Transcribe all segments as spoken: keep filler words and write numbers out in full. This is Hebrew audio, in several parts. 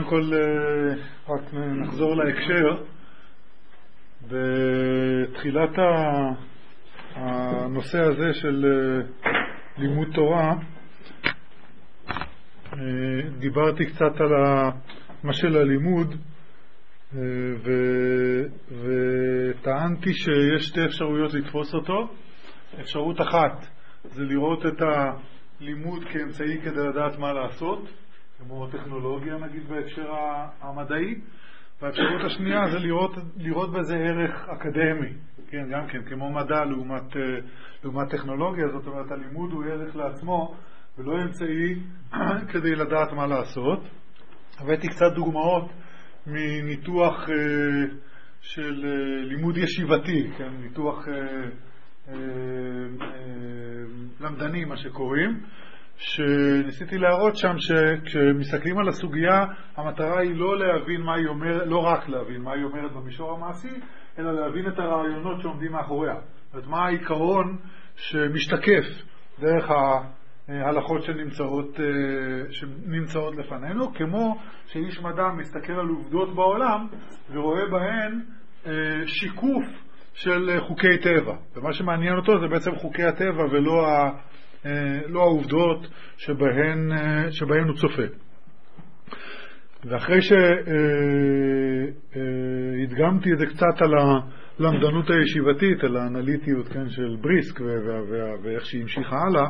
כל רק נחזור להקשר. בתחילת הנושא הזה של לימוד תורה דיברתי קצת על מה של הלימוד וטענתי שיש שתי אפשרויות לתפוס אותו. אפשרות אחת זה לראות את הלימוד כאמצעי כדי לדעת מה לעשות, כמו טכנולוגיה נגיד בהקשר המדעי, והאפשרות השנייה זה לראות, לראות בזה ערך אקדמי, כן, גם כן, כמו מדע לעומת, לעומת טכנולוגיה. זאת אומרת, הלימוד הוא ערך לעצמו ולא אמצעי כדי לדעת מה לעשות. הבאתי קצת דוגמאות מניתוח של לימוד ישיבתי, כן, ניתוח למדני מה שקוראים, שניסיתי להראות שם שכשמסתכלים על הסוגיה, המטרה היא לא להבין מה היא אומרת, לא רק להבין מה היא אומרת במישור המעשי, אלא להבין את הרעיונות שעומדים מאחוריה. זאת מה העיקרון שמשתקף דרך ההלכות שנמצאות, שנמצאות לפנינו, כמו שאיש מדע מסתכל על עובדות בעולם ורואה בהן שיקוף של חוקי טבע. ומה שמעניין אותו זה בעצם חוקי הטבע ולא ה... לא העובדות שבהן, שבהן הוא צופה. ואחרי שהדגמתי את זה קצת על הלמדנות הישיבתית, על האנליטיות, כן, של בריסק ואיך שהיא המשיכה הלאה,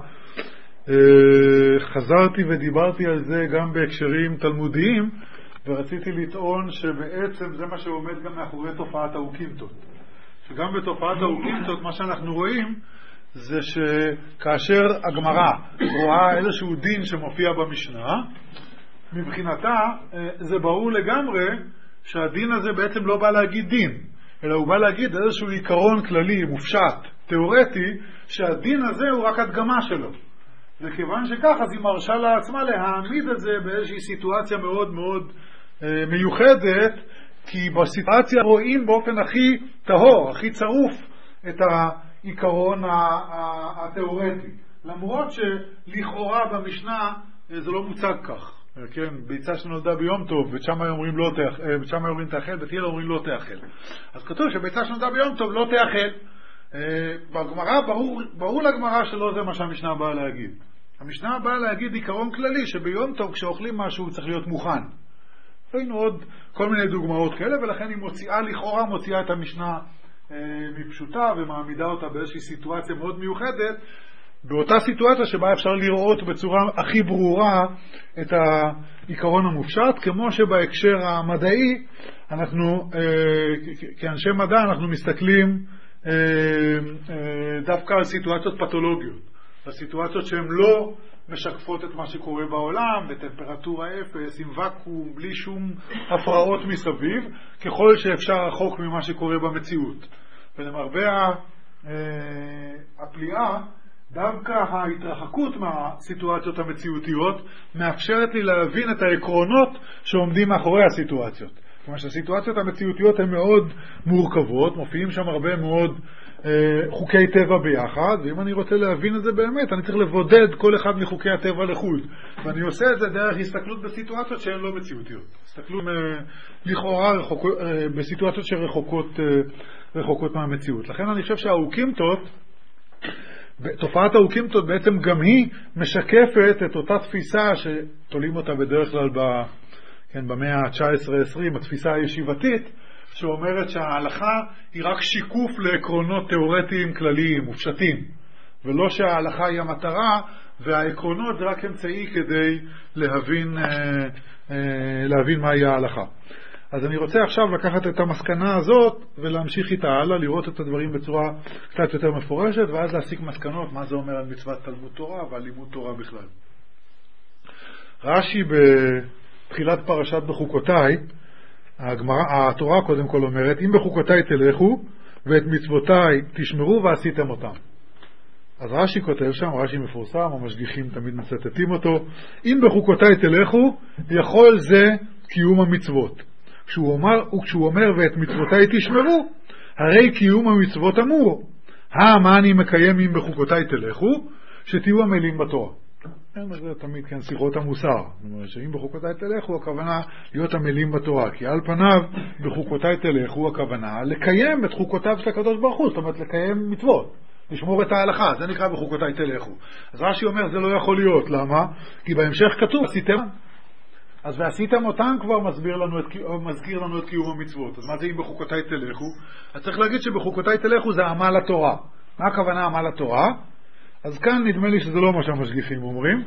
חזרתי ודיברתי על זה גם בהקשרים תלמודיים, ורציתי לטעון שבעצם זה מה שעומד גם מאחורי תופעת האוקימתות. שגם בתופעת האוקימתות מה שאנחנו רואים זה שכאשר הגמרא רואה איזשהו דין שמופיע במשנה, מבחינתה זה ברור לגמרי שהדין הזה בעצם לא בא להגיד דין, אלא הוא בא להגיד איזשהו עיקרון כללי, מופשט, תיאורטי, שהדין הזה הוא רק הדגמה שלו. וכיוון שכך, אז היא מרשה לעצמה להעמיד את זה באיזושהי סיטואציה מאוד מאוד אה, מיוחדת, כי בסיטואציה רואים באופן הכי טהור, הכי צרוף את ה... עיקרון התיאורטי, למרות שלכאורה במשנה זה לא מוצג כך, כן, ביצה שנולדה ביום טוב ושם אומרים לא תאכל, ושם אומרים תאכל, בתחילה אומרים לא תאכל. אז כתוב שביצה שנולדה ביום טוב לא תאכל. בגמרא ברור, ברור לגמרא שלא זה מה שהמשנה באה להגיד. המשנה באה להגיד עיקרון כללי שביום טוב כשאוכלים משהו צריך להיות מוכן. ראינו עוד כל מיני דוגמאות כאלה, ולכן היא מוציאה, לכאורה מוציאה את המשנה מפשוטה ומעמידה אותה באיזושהי סיטואציה מאוד מיוחדת, באותה סיטואציה שבה אפשר לראות בצורה הכי ברורה את העיקרון המופשט, כמו שבהקשר המדעי אנחנו כאנשי מדע אנחנו מסתכלים דווקא על סיטואציות פתולוגיות, על סיטואציות שהן לא משקפות את מה שקורה בעולם, בטמפרטורה אפס, עם וקום, בלי שום הפרעות מסביב, ככל שאפשר רחוק ממה שקורה במציאות. ולמרבה הפליאה, דווקא ההתרחקות מהסיטואציות המציאותיות מאפשרת לי להבין את העקרונות שעומדים מאחורי הסיטואציות. כלומר שהסיטואציות המציאותיות הן מאוד מורכבות, מופיעים שם הרבה מאוד חוקי טבע ביחד, ואם אני רוצה להבין את זה באמת, אני צריך לבודד כל אחד מחוקי הטבע לחוד. ואני עושה את זה דרך הסתכלות בסיטואציות שהן לא מציאותיות. הסתכלות לכאורה רחוק, בסיטואציות שרחוקות רחוקות מהמציאות. לכן אני חושב שהאוקימתות, תופעת האוקימתות בעצם גם היא משקפת את אותה תפיסה שתולים אותה בדרך כלל ב, כן, במאה ה-תשע עשרה עשרים, התפיסה הישיבתית, שאומרת שההלכה היא רק שיקוף לעקרונות תיאורטיים כלליים, מופשטים, ולא שההלכה היא המטרה, והעקרונות זה רק אמצעי כדי להבין, להבין מהי ההלכה. אז אני רוצה עכשיו לקחת את המסקנה הזאת ולהמשיך איתה הלאה, לראות את הדברים בצורה קצת יותר מפורשת, ואז להסיק מסקנות מה זה אומר על מצוות תלמוד תורה ועל לימוד תורה בכלל. רש"י בתחילת פרשת בחוקותיי, הגמרא, התורה קודם כל אומרת, אם בחוקותיי תלכו ואת מצוותיי תשמרו ועשיתם אותם. אז רש"י כותב שם, רש"י מפורסם, המשגיחים תמיד מצטטים אותו, אם בחוקותיי תלכו, יכול זה קיום המצוות. כשהוא אומר, וכשהוא אומר ואת מצוותיי תשמרו, הרי קיום המצוות אמור. מה אני מקיים אם בחוקותיי תלכו? שתהיו עמלים בתורה. אין זה תמיד כן שיחות המוסר. זאת אומרת שאם בחוקותיי תלכו, הכוונה להיות עמלים בתורה. כי על פניו, בחוקותיי תלכו, הכוונה לקיים את חוקותיו של הקדוש ברוך הוא. זאת אומרת, לקיים מצוות. לשמור את ההלכה. זה נקרא בחוקותיי תלכו. אז רש"י אומר, זה לא יכול להיות. למה? כי בהמשך כתוב, עשיתם. אז ועשיתם אותם כבר מסביר לנו את, מזכיר לנו את קיום המצוות. אז מה זה אם בחוקותיי תלכו? אז צריך להגיד שבחוקותיי תלכו זה עמל התורה. מה הכוונה עמל התורה? אז כאן נדמה לי שזה לא מה שהמשגיחים אומרים.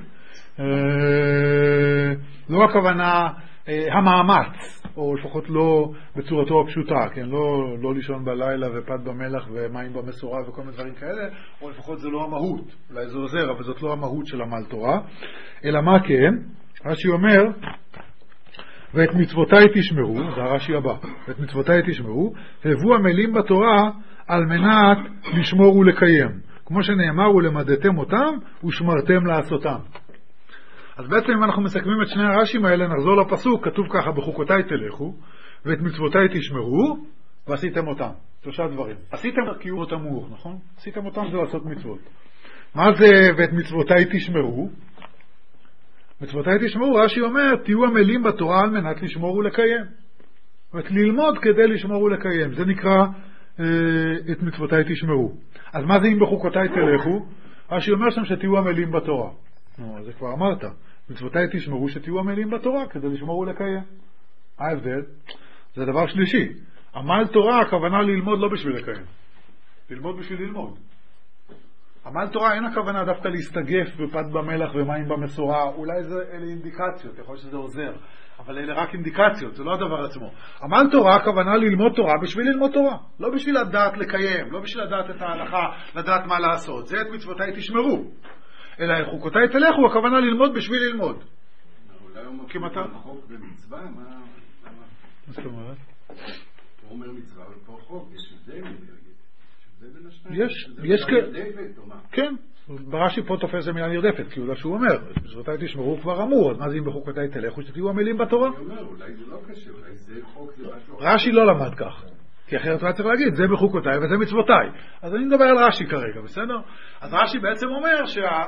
לא הכוונה המאמץ, או לפחות לא בצורתו הפשוטה, כן? לא, לא לישון בלילה ופת במלח ומים במסורה וכל מיני דברים כאלה, או לפחות זה לא המהות. אולי זה עוזר, אבל זאת לא המהות של עמל תורה. אלא מה כן? רש"י אומר, ואת מצוותיי תשמרו, זה הרש"י הבא, ואת מצוותיי תשמרו, והבו עמלים בתורה על מנת לשמור ולקיים. כמו שנאמר, ולמדתם אותם ושמרתם לעשותם. אז בעצם אם אנחנו מסכמים את שני הרש"ים האלה, נחזור לפסוק, כתוב ככה, בחוקותיי תלכו, ואת מצוותיי תשמרו, ועשיתם אותם. שלושה דברים. עשיתם קיום אותם מור, נכון? עשיתם אותם זה לעשות מצוות. מה זה ואת מצוותיי תשמרו? מצוותיי תשמרו, רש"י אומר, תהיו עמלים בתורה על מנת לשמור ולקיים. זאת אומרת, ללמוד כדי לשמור ולקיים. זה נקרא אה, את מצוותיי תשמרו. אז מה זה אם בחוקותיי תלכו? רש"י אומר שם שתהיו עמלים בתורה. נו, זה כבר אמרת. מצוותיי תשמרו שתהיו עמלים בתורה כדי לשמור ולקיים. ההבדל, זה דבר שלישי. עמל תורה, הכוונה ללמוד לא בשביל לקיים. ללמוד בשביל ללמוד. עמל תורה אין הכוונה דווקא להסתגף בפת במלח ומים במסורה. אולי זה אלה אינדיקציות, יכול להיות שזה עוזר. אבל אלה רק אינדיקציות, זה לא הדבר עצמו. עמל תורה, הכוונה ללמוד תורה בשביל ללמוד תורה. לא בשביל לדעת לקיים, לא בשביל לדעת את ההלכה, לדעת מה לעשות. זה את מצוותיי תשמרו. אלא חוקותיי תלכו, הכוונה ללמוד בשביל ללמוד. אולי הוא מכיר את החוק במצווה, מה... מה זאת אומרת? הוא אומר מצווה, אבל פה חוק, יש הבדל מלהגיד. יש, יש כן, ברש"י פה תופס זה מילה נרדפת, כי אולי שהוא אומר, מצוותיי תשמרו כבר אמור, אז מה זה אם בחוקותיי תלכו, שתהיו עמלים בתורה? אני אומר, אולי זה לא קשה, אולי זה חוק, זה משהו... רש"י לא למד כך, כי אחרת הוא צריך להגיד, זה בחוקותיי וזה מצוותיי. אז אני מדבר על רש"י כרגע, בסדר? אז רש"י בעצם אומר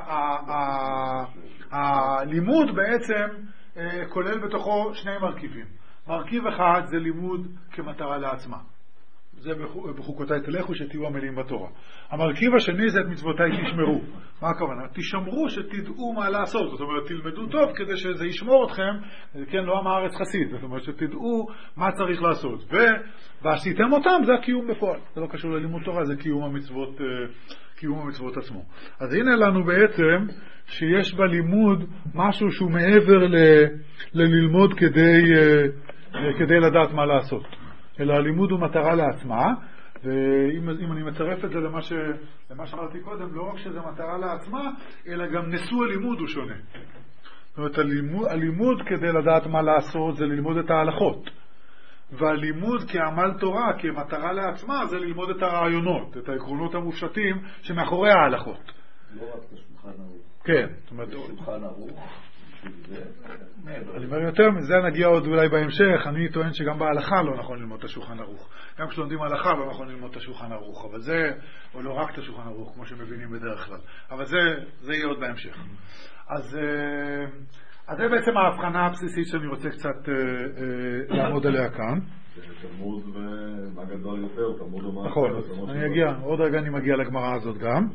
שהלימוד בעצם כולל בתוכו שני מרכיבים. מרכיב אחד זה לימוד כמטרה לעצמה. זה בחוקותיי תלכו שתהיו עמלים בתורה. המרכיב השני זה את מצוותיי תשמרו. מה הכוונה? תשמרו שתדעו מה לעשות. זאת אומרת, תלמדו טוב כדי שזה ישמור אתכם, כן, לא עם הארץ חסיד. זאת אומרת, שתדעו מה צריך לעשות. ועשיתם אותם, זה הקיום בפועל. זה לא קשור ללימוד תורה, זה קיום המצוות, קיום המצוות עצמו. אז הנה לנו בעצם שיש בלימוד משהו שהוא מעבר ל, ללמוד כדי, כדי לדעת מה לעשות. אלא הלימוד הוא מטרה לעצמה, ואם אם אני מצרף את זה למה, ש, למה שאמרתי קודם, לא רק שזה מטרה לעצמה, אלא גם נשוא הלימוד הוא שונה. זאת אומרת, הלימוד, הלימוד כדי לדעת מה לעשות זה ללמוד את ההלכות. והלימוד כעמל תורה, כמטרה לעצמה, זה ללמוד את הרעיונות, את העקרונות המופשטים שמאחורי ההלכות. לא רק את השולחן ערוך. כן. זאת אומרת, השולחן ערוך. אני אומר יותר מזה, נגיע עוד אולי בהמשך. אני טוען שגם בהלכה לא נכון ללמוד את השולחן ערוך. גם כשלומדים הלכה לא נכון ללמוד את השולחן ערוך, אבל זה, או לא רק את השולחן ערוך, כמו שמבינים בדרך כלל. אבל זה, זה יהיה עוד בהמשך. אז, אז זה בעצם ההבחנה הבסיסית שאני רוצה קצת לעמוד עליה כאן. תלמוד ומה גדול יותר, תלמוד ומה... נכון, אני אגיע, עוד רגע אני מגיע לגמרא הזאת גם.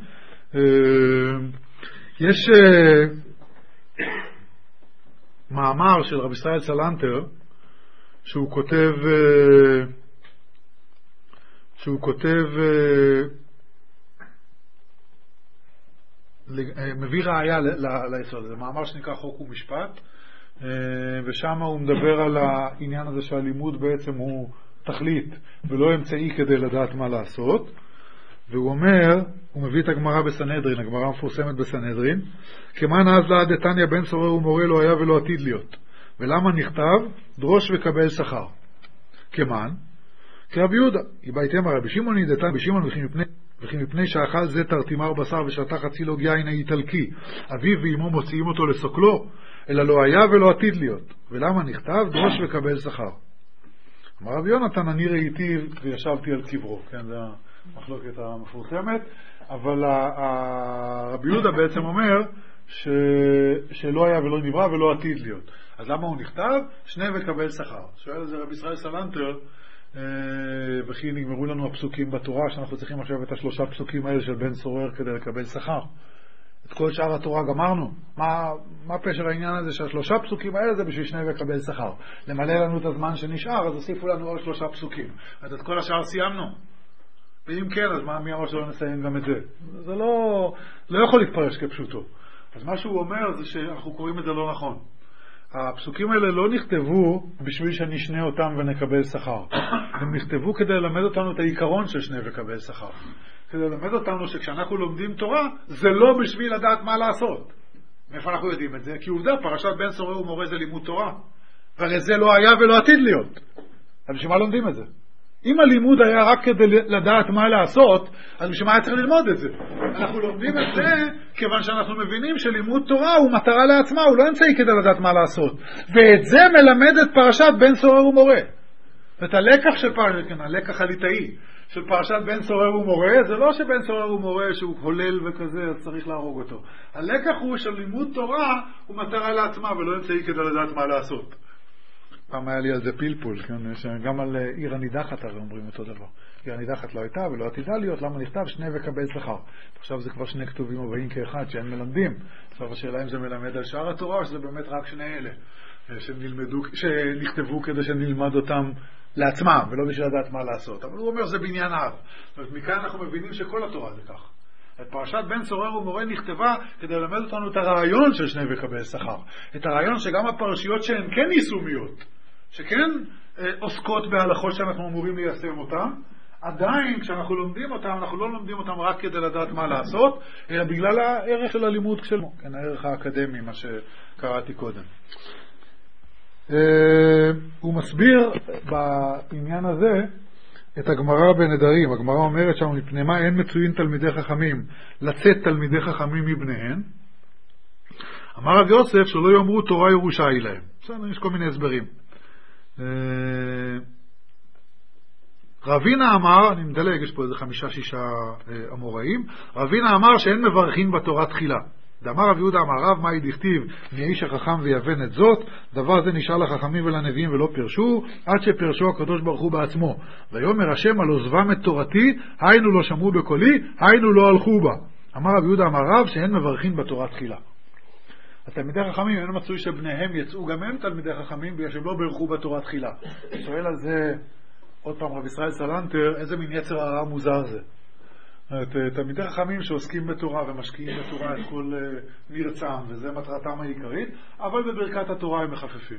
יש... מאמר של רב ישראל סלנטר שהוא כותב שהוא כותב מביא ראיה ליסוד. זה מאמר שנקרא חוק ומשפט, ושם הוא מדבר על העניין הזה שהלימוד בעצם הוא תכלית ולא אמצעי כדי לדעת מה לעשות. והוא אומר, הוא מביא את הגמרא בסנהדרין, הגמרא המפורסמת בסנהדרין, כמן אז לעד דתניא בן סורר ומורה לא היה ולא עתיד להיות. ולמה נכתב? דרוש וקבל שכר. כמן? כרב יהודה, יבייתם הרבי שמעון ידתן בשמעון וכי מפני שאכל זה תרתימר בשר ושתה חצי לוג יין האיטלקי, אביו ואמו מוציאים אותו לסוקלו, אלא לא היה ולא עתיד להיות. ולמה נכתב? דרוש וקבל שכר. אמר רבי יונתן, אני ראיתי וישבתי על קברו. כן, זה המחלוקת המפורסמת. אבל רבי יהודה בעצם אומר ש... שלא היה ולא נברא ולא עתיד להיות. אז למה הוא נכתב? שני וקבל שכר. שואל את זה רבי ישראל סלנטר, אה, וכי נגמרו לנו הפסוקים בתורה, שאנחנו צריכים עכשיו את השלושה פסוקים האלה של בן סורר כדי לקבל שכר. את כל שאר התורה גמרנו. מה, מה פשר העניין הזה שהשלושה פסוקים האלה זה בשביל שני וקבל שכר? למלא לנו את הזמן שנשאר, אז הוסיפו לנו עוד שלושה פסוקים. אז את כל השאר סיימנו. ואם כן, אז מה, מי אמר שלא נסיים גם את זה? זה לא, לא יכול להתפרש כפשוטו. אז מה שהוא אומר זה שאנחנו קוראים את זה לא נכון. הפסוקים האלה לא נכתבו בשביל שנשנה אותם ונקבל שכר. הם נכתבו כדי ללמד אותנו את העיקרון של שני וקבל שכר. כדי ללמד אותנו שכשאנחנו לומדים תורה, זה לא בשביל לדעת מה לעשות. מאיפה אנחנו יודעים את זה? כי עובדה, פרשת בן סורר ומורה זה לימוד תורה. אבל זה לא היה ולא עתיד להיות. אז בשביל מה לומדים את זה? אם הלימוד היה רק כדי לדעת מה לעשות, אז בשביל מה היה צריך ללמוד את זה? אנחנו לומדים את זה כיוון שאנחנו מבינים שלימוד תורה הוא מטרה לעצמה, הוא לא אמצעי כדי לדעת מה לעשות. ואת זה מלמד את פרשת בן סורר ומורה. ואת הלקח של פרשת, כן, הלקח הליטאי של פרשת בן סורר ומורה, זה לא שבן סורר ומורה שהוא הולל וכזה, אז צריך להרוג אותו. הלקח הוא של לימוד תורה הוא מטרה לעצמה ולא אמצעי כדי לדעת מה לעשות. פעם היה לי על זה פלפול, כן? גם על עיר הנידחת הרי אומרים אותו דבר. עיר הנידחת לא הייתה ולא עתידה להיות, למה נכתב שני וקבל שכר. עכשיו זה כבר שני כתובים הבאים כאחד שאין מלמדים. עכשיו השאלה אם זה מלמד על שאר התורה או שזה באמת רק שני אלה שנלמדו, שנכתבו כדי שנלמד אותם לעצמם ולא בשביל לדעת מה לעשות. אבל הוא אומר זה בניין אב. זאת אומרת, מכאן אנחנו מבינים שכל התורה זה כך. את פרשת בן סורר ומורה נכתבה כדי ללמד אותנו את הרעיון של שני וקבל שכר. את הרעיון שגם הפרשיות שהן כן יישומיות, שכן אה, עוסקות בהלכות שאנחנו אמורים ליישם אותן, עדיין כשאנחנו לומדים אותם, אנחנו לא לומדים אותם רק כדי לדעת מה לעשות, אלא בגלל הערך של הלימוד שלנו, כן, הערך האקדמי, מה שקראתי קודם. אה, הוא מסביר בעניין הזה את הגמרא בנדרים. הגמרא אומרת שם, מפני מה אין מצויים תלמידי חכמים לצאת תלמידי חכמים מבניהם. אמר רב יוסף שלא יאמרו תורה ירושה היא להם. בסדר, יש כל מיני הסברים. רבינה אמר, אני מדלג, יש פה איזה חמישה שישה אמוראים, רבינה אמר שאין מברכין בתורה תחילה. דאמר רב יהודה אמר רב, מה דכתיב מאיש החכם ויבן את זאת, דבר זה נשאר לחכמים ולנביאים ולא פרשו, עד שפרשו הקדוש ברוך הוא בעצמו. ויאמר השם על עוזבם את תורתי, היינו לא שמעו בקולי, היינו לא הלכו בה. אמר רב יהודה אמר רב שאין מברכין בתורה תחילה. התלמידי חכמים אין מצוי שבניהם יצאו גם הם תלמידי חכמים בגלל שהם לא ברכו בתורה תחילה. שואל על זה עוד פעם רב ישראל סלנטר, איזה מין יצר הרע מוזר זה. תלמידי חכמים שעוסקים בתורה ומשקיעים בתורה את כל מרצם, וזה מטרתם העיקרית, אבל בברכת התורה הם מחפפים.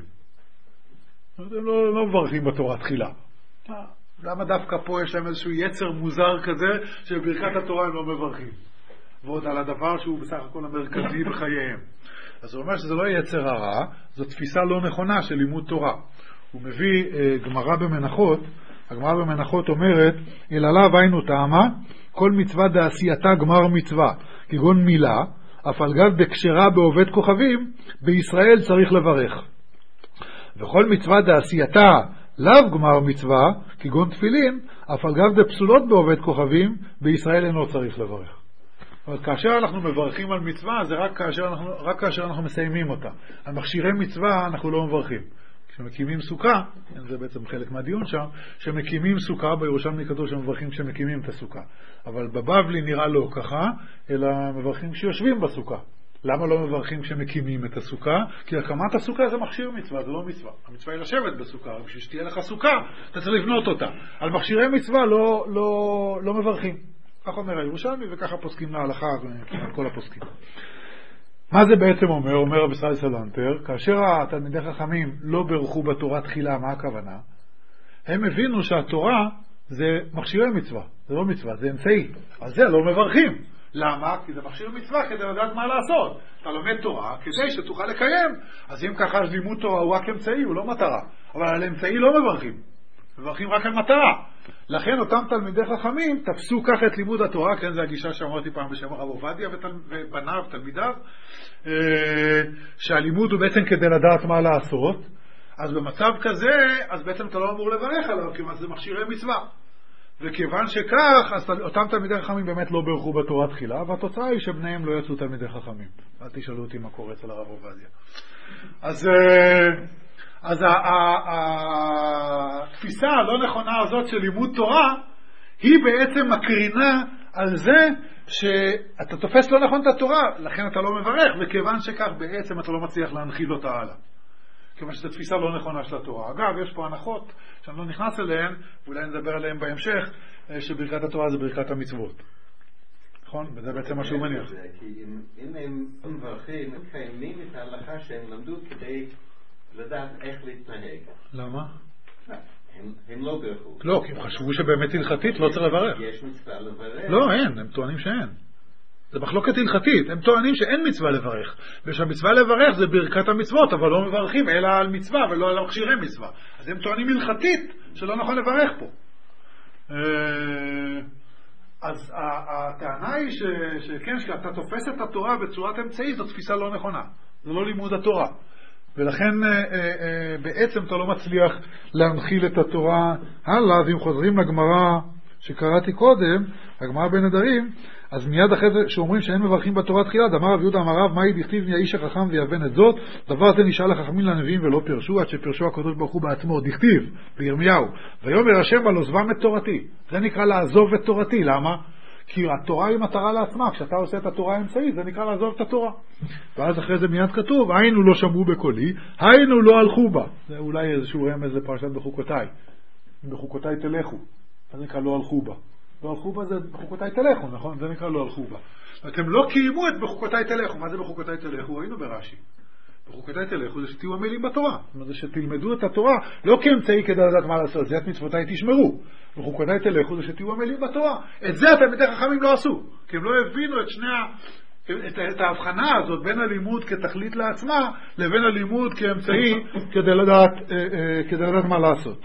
הם לא, לא מברכים בתורה תחילה. למה דווקא פה יש להם איזשהו יצר מוזר כזה שבברכת התורה הם לא מברכים? ועוד על הדבר שהוא בסך הכל המרכזי בחייהם. אז הוא אומר שזה לא יצר הרע, זו תפיסה לא נכונה של לימוד תורה. הוא מביא אה, גמרא במנחות, הגמרא במנחות אומרת, אלא לאו היינו טעמה, כל מצווה דעשייתה גמר מצווה, כגון מילה, אף על גב בקשרה בעובד כוכבים, בישראל צריך לברך. וכל מצווה דעשייתה לאו גמר מצווה, כגון תפילין, אף על גב דפסולות בעובד כוכבים, בישראל אינו צריך לברך. אבל כאשר אנחנו מברכים על מצווה, זה רק כאשר אנחנו, רק כאשר אנחנו מסיימים אותה. על מכשירי מצווה אנחנו לא מברכים. כשמקימים סוכה, זה בעצם חלק מהדיון שם, שמקימים סוכה, בירושלמי כתוב שמברכים כשמקימים את הסוכה. אבל בבבלי נראה לא ככה, אלא מברכים כשיושבים בסוכה. למה לא מברכים כשמקימים את הסוכה? כי הקמת הסוכה זה מכשיר מצווה, זה לא מצווה. המצווה היא לשבת בסוכה, בשביל שתהיה לך סוכה, אתה צריך לבנות אותה. על מכשירי מצווה לא, לא, לא מברכים. כך אומר הירושלמי, וככה פוסקים להלכה, כל הפוסקים. מה זה בעצם אומר? אומר רב ישראל סלנטר, כאשר התלמידי חכמים לא ברכו בתורה תחילה, מה הכוונה? הם הבינו שהתורה זה מכשירי מצווה, זה לא מצווה, זה אמצעי. אז זה לא מברכים. למה? כי זה מכשיר מצווה כדי לדעת מה לעשות. אתה לומד תורה כדי שתוכל לקיים. אז אם ככה לימוד תורה הוא רק אמצעי, הוא לא מטרה. אבל על אמצעי לא מברכים. מברכים רק על מטרה. לכן אותם תלמידי חכמים תפסו כך את לימוד התורה, כן, זה הגישה שאמרתי פעם בשם הרב עובדיה ובניו, תלמידיו, שהלימוד הוא בעצם כדי לדעת מה לעשות. אז במצב כזה, אז בעצם אתה לא אמור לברך עליו, כי זה מכשירי מצווה. וכיוון שכך, אז אותם תלמידי חכמים באמת לא ברכו בתורה תחילה, והתוצאה היא שבניהם לא יצאו תלמידי חכמים. אל תשאלו אותי מה קורה אצל הרב עובדיה. אז, אז התפיסה הלא נכונה הזאת של לימוד תורה, היא בעצם מקרינה על זה שאתה תופס לא נכון את התורה, לכן אתה לא מברך, וכיוון שכך בעצם אתה לא מצליח להנחיל אותה הלאה. כיוון שזו תפיסה לא נכונה של התורה. אגב, יש פה הנחות שאני לא נכנס אליהן, ואולי נדבר עליהן בהמשך, שברכת התורה זה ברכת המצוות. נכון? וזה בעצם מה שהוא מניח. כי אם הם מברכים, הם קיימים את ההלכה שהם למדו כדי לדעת איך להתנהג. למה? הם לא ברכו. לא, כי הם חשבו שבאמת הלכתית לא צריך לברך. יש מצווה לברך. לא, אין, הם טוענים שאין. זה מחלוקת הלכתית, הם טוענים שאין מצווה לברך. ושהמצווה לברך זה ברכת המצוות, אבל לא מברכים אלא על מצווה ולא על מכשירי מצווה. אז הם טוענים הלכתית שלא נכון לברך פה. אז הטענה היא שכן, שאתה תופס את התורה בצורת אמצעי, זו תפיסה לא נכונה. זה לא לימוד התורה. ולכן בעצם אתה לא מצליח להנחיל את התורה הלאה. אז אם חוזרים לגמרא שקראתי קודם, הגמרא בנדרים, אז מיד אחרי זה שאומרים שאין מברכים בתורה תחילה, דאמר רב יהודה אמר רב, מהי דכתיב מי האיש החכם ויבן את זאת? דבר זה נשאל החכמים לנביאים ולא פירשו, עד שפירשו הקדוש ברוך הוא בעצמו. דכתיב בירמיהו, ויאמר השם על עוזבם את תורתי. זה נקרא לעזוב את תורתי. למה? כי התורה היא מטרה לעצמה. כשאתה עושה את התורה האמצעית, זה נקרא לעזוב את התורה. ואז אחרי זה מיד כתוב, היינו לא שמעו בקולי, היינו לא הלכו בה. זה אולי איזשהו רמז לפרשת בחוקותיי. בחוקותיי תלכו. זה נקרא לא הלכו בה. לא הלכו בה זה בחוקותיי תלכו, נכון? זה נקרא לא הלכו בה. אתם לא קיימו את בחוקותיי תלכו. מה זה בחוקותיי תלכו? ראינו ברש"י. בחוקותיי תלכו זה שתהיו עמלים בתורה. זאת אומרת, שתלמדו את התורה לא כאמצעי כדי לדעת מה לעשות. זה את מצוותיי תשמרו. בחוקותיי תלכו זה שתהיו עמלים בתורה. את זה התלמידי חכמים לא עשו. כי הם לא הבינו את שני ה... את, את ההבחנה הזאת בין הלימוד כתכלית לעצמה לבין הלימוד כאמצעי כדי לדעת, אה, אה, כדי לדעת מה לעשות.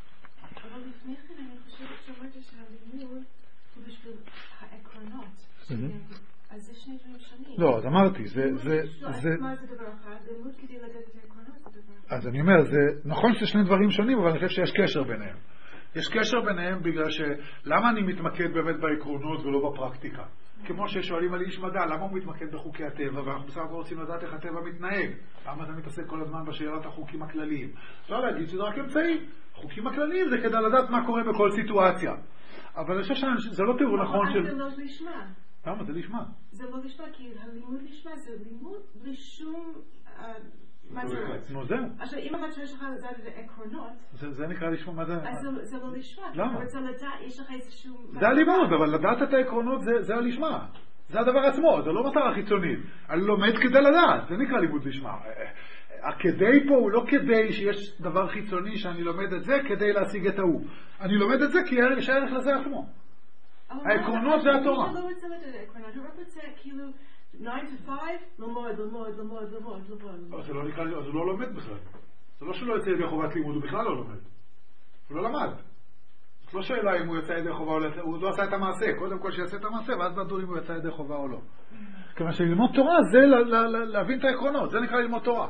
אז זה שני דברים שונים. לא, אז אמרתי, זה... זה, זה... מה זה דבר אחד? לימוד כדי לדעת את העקרונות זה דבר אחד. אז אני אומר, זה נכון שזה שני דברים שונים, אבל אני חושב שיש קשר ביניהם. יש קשר ביניהם בגלל שלמה אני מתמקד באמת בעקרונות ולא בפרקטיקה? כמו ששואלים על איש מדע, למה הוא מתמקד בחוקי הטבע, ואנחנו בסך הכל רוצים לדעת איך הטבע מתנהג? למה אתה מתעסק כל הזמן בשאלת החוקים הכלליים? אפשר להגיד שזה רק אמצעי. חוקים הכלליים זה כדי לדעת מה קורה בכל סיטואציה. אבל אני חושב שזה לא תיאור נכון של... זה לא לשמה. למה? זה לשמה. זה לא לשמה, כי הלימוד לשמה זה לימוד לשום... מה זה? נו זהו. עכשיו, אם אתה שיש לך לדעת את העקרונות... זה נקרא לשמה, מה זה? אז זה לא לשמה. למה? אתה רוצה לדעת, יש לך איזשהו... זה הלימוד, אבל לדעת את העקרונות זה הלשמה. זה הדבר עצמו, זה לא מטרה חיצונית. אני לומד כדי לדעת, זה נקרא לימוד לשמה. הכדי פה הוא לא כדי שיש דבר חיצוני שאני לומד את זה כדי להשיג את ההוא. אני לומד את זה כי יש ערך לזה עצמו. העקרונות זה התורה. אני לא רוצה לדעת את העקרונות, אני רק רוצה כאילו nine to five, ללמוד, ללמוד, ללמוד, ללמוד, ללמוד. זה לא נקרא, אז הוא לא לומד בכלל. זה לא שלא יוצא ידי חובת לימוד, הוא בכלל לא לומד. הוא לא למד. זאת לא שאלה אם הוא יצא ידי חובה או לא, הוא לא עשה את המעשה. קודם כל שיעשה את המעשה, ואז נדון אם הוא יצא ידי חובה או לא. כיוון שללמוד תורה זה להבין את העקרונות, זה נקרא ללמוד תורה.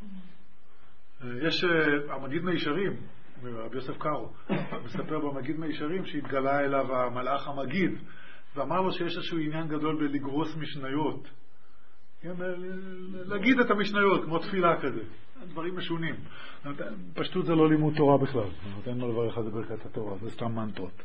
יש המגיד מישרים, רבי יוסף קארו, מספר במגיד מישרים שהתגלה אליו המלאך המגיד, ואמר לו שיש איזשהו עניין גדול בלגרוס משניות. להגיד את המשניות, כמו תפילה כזה. דברים משונים. פשטות זה לא לימוד תורה בכלל. אין מה לברך על זה ברכת התורה, זה סתם מנטרות.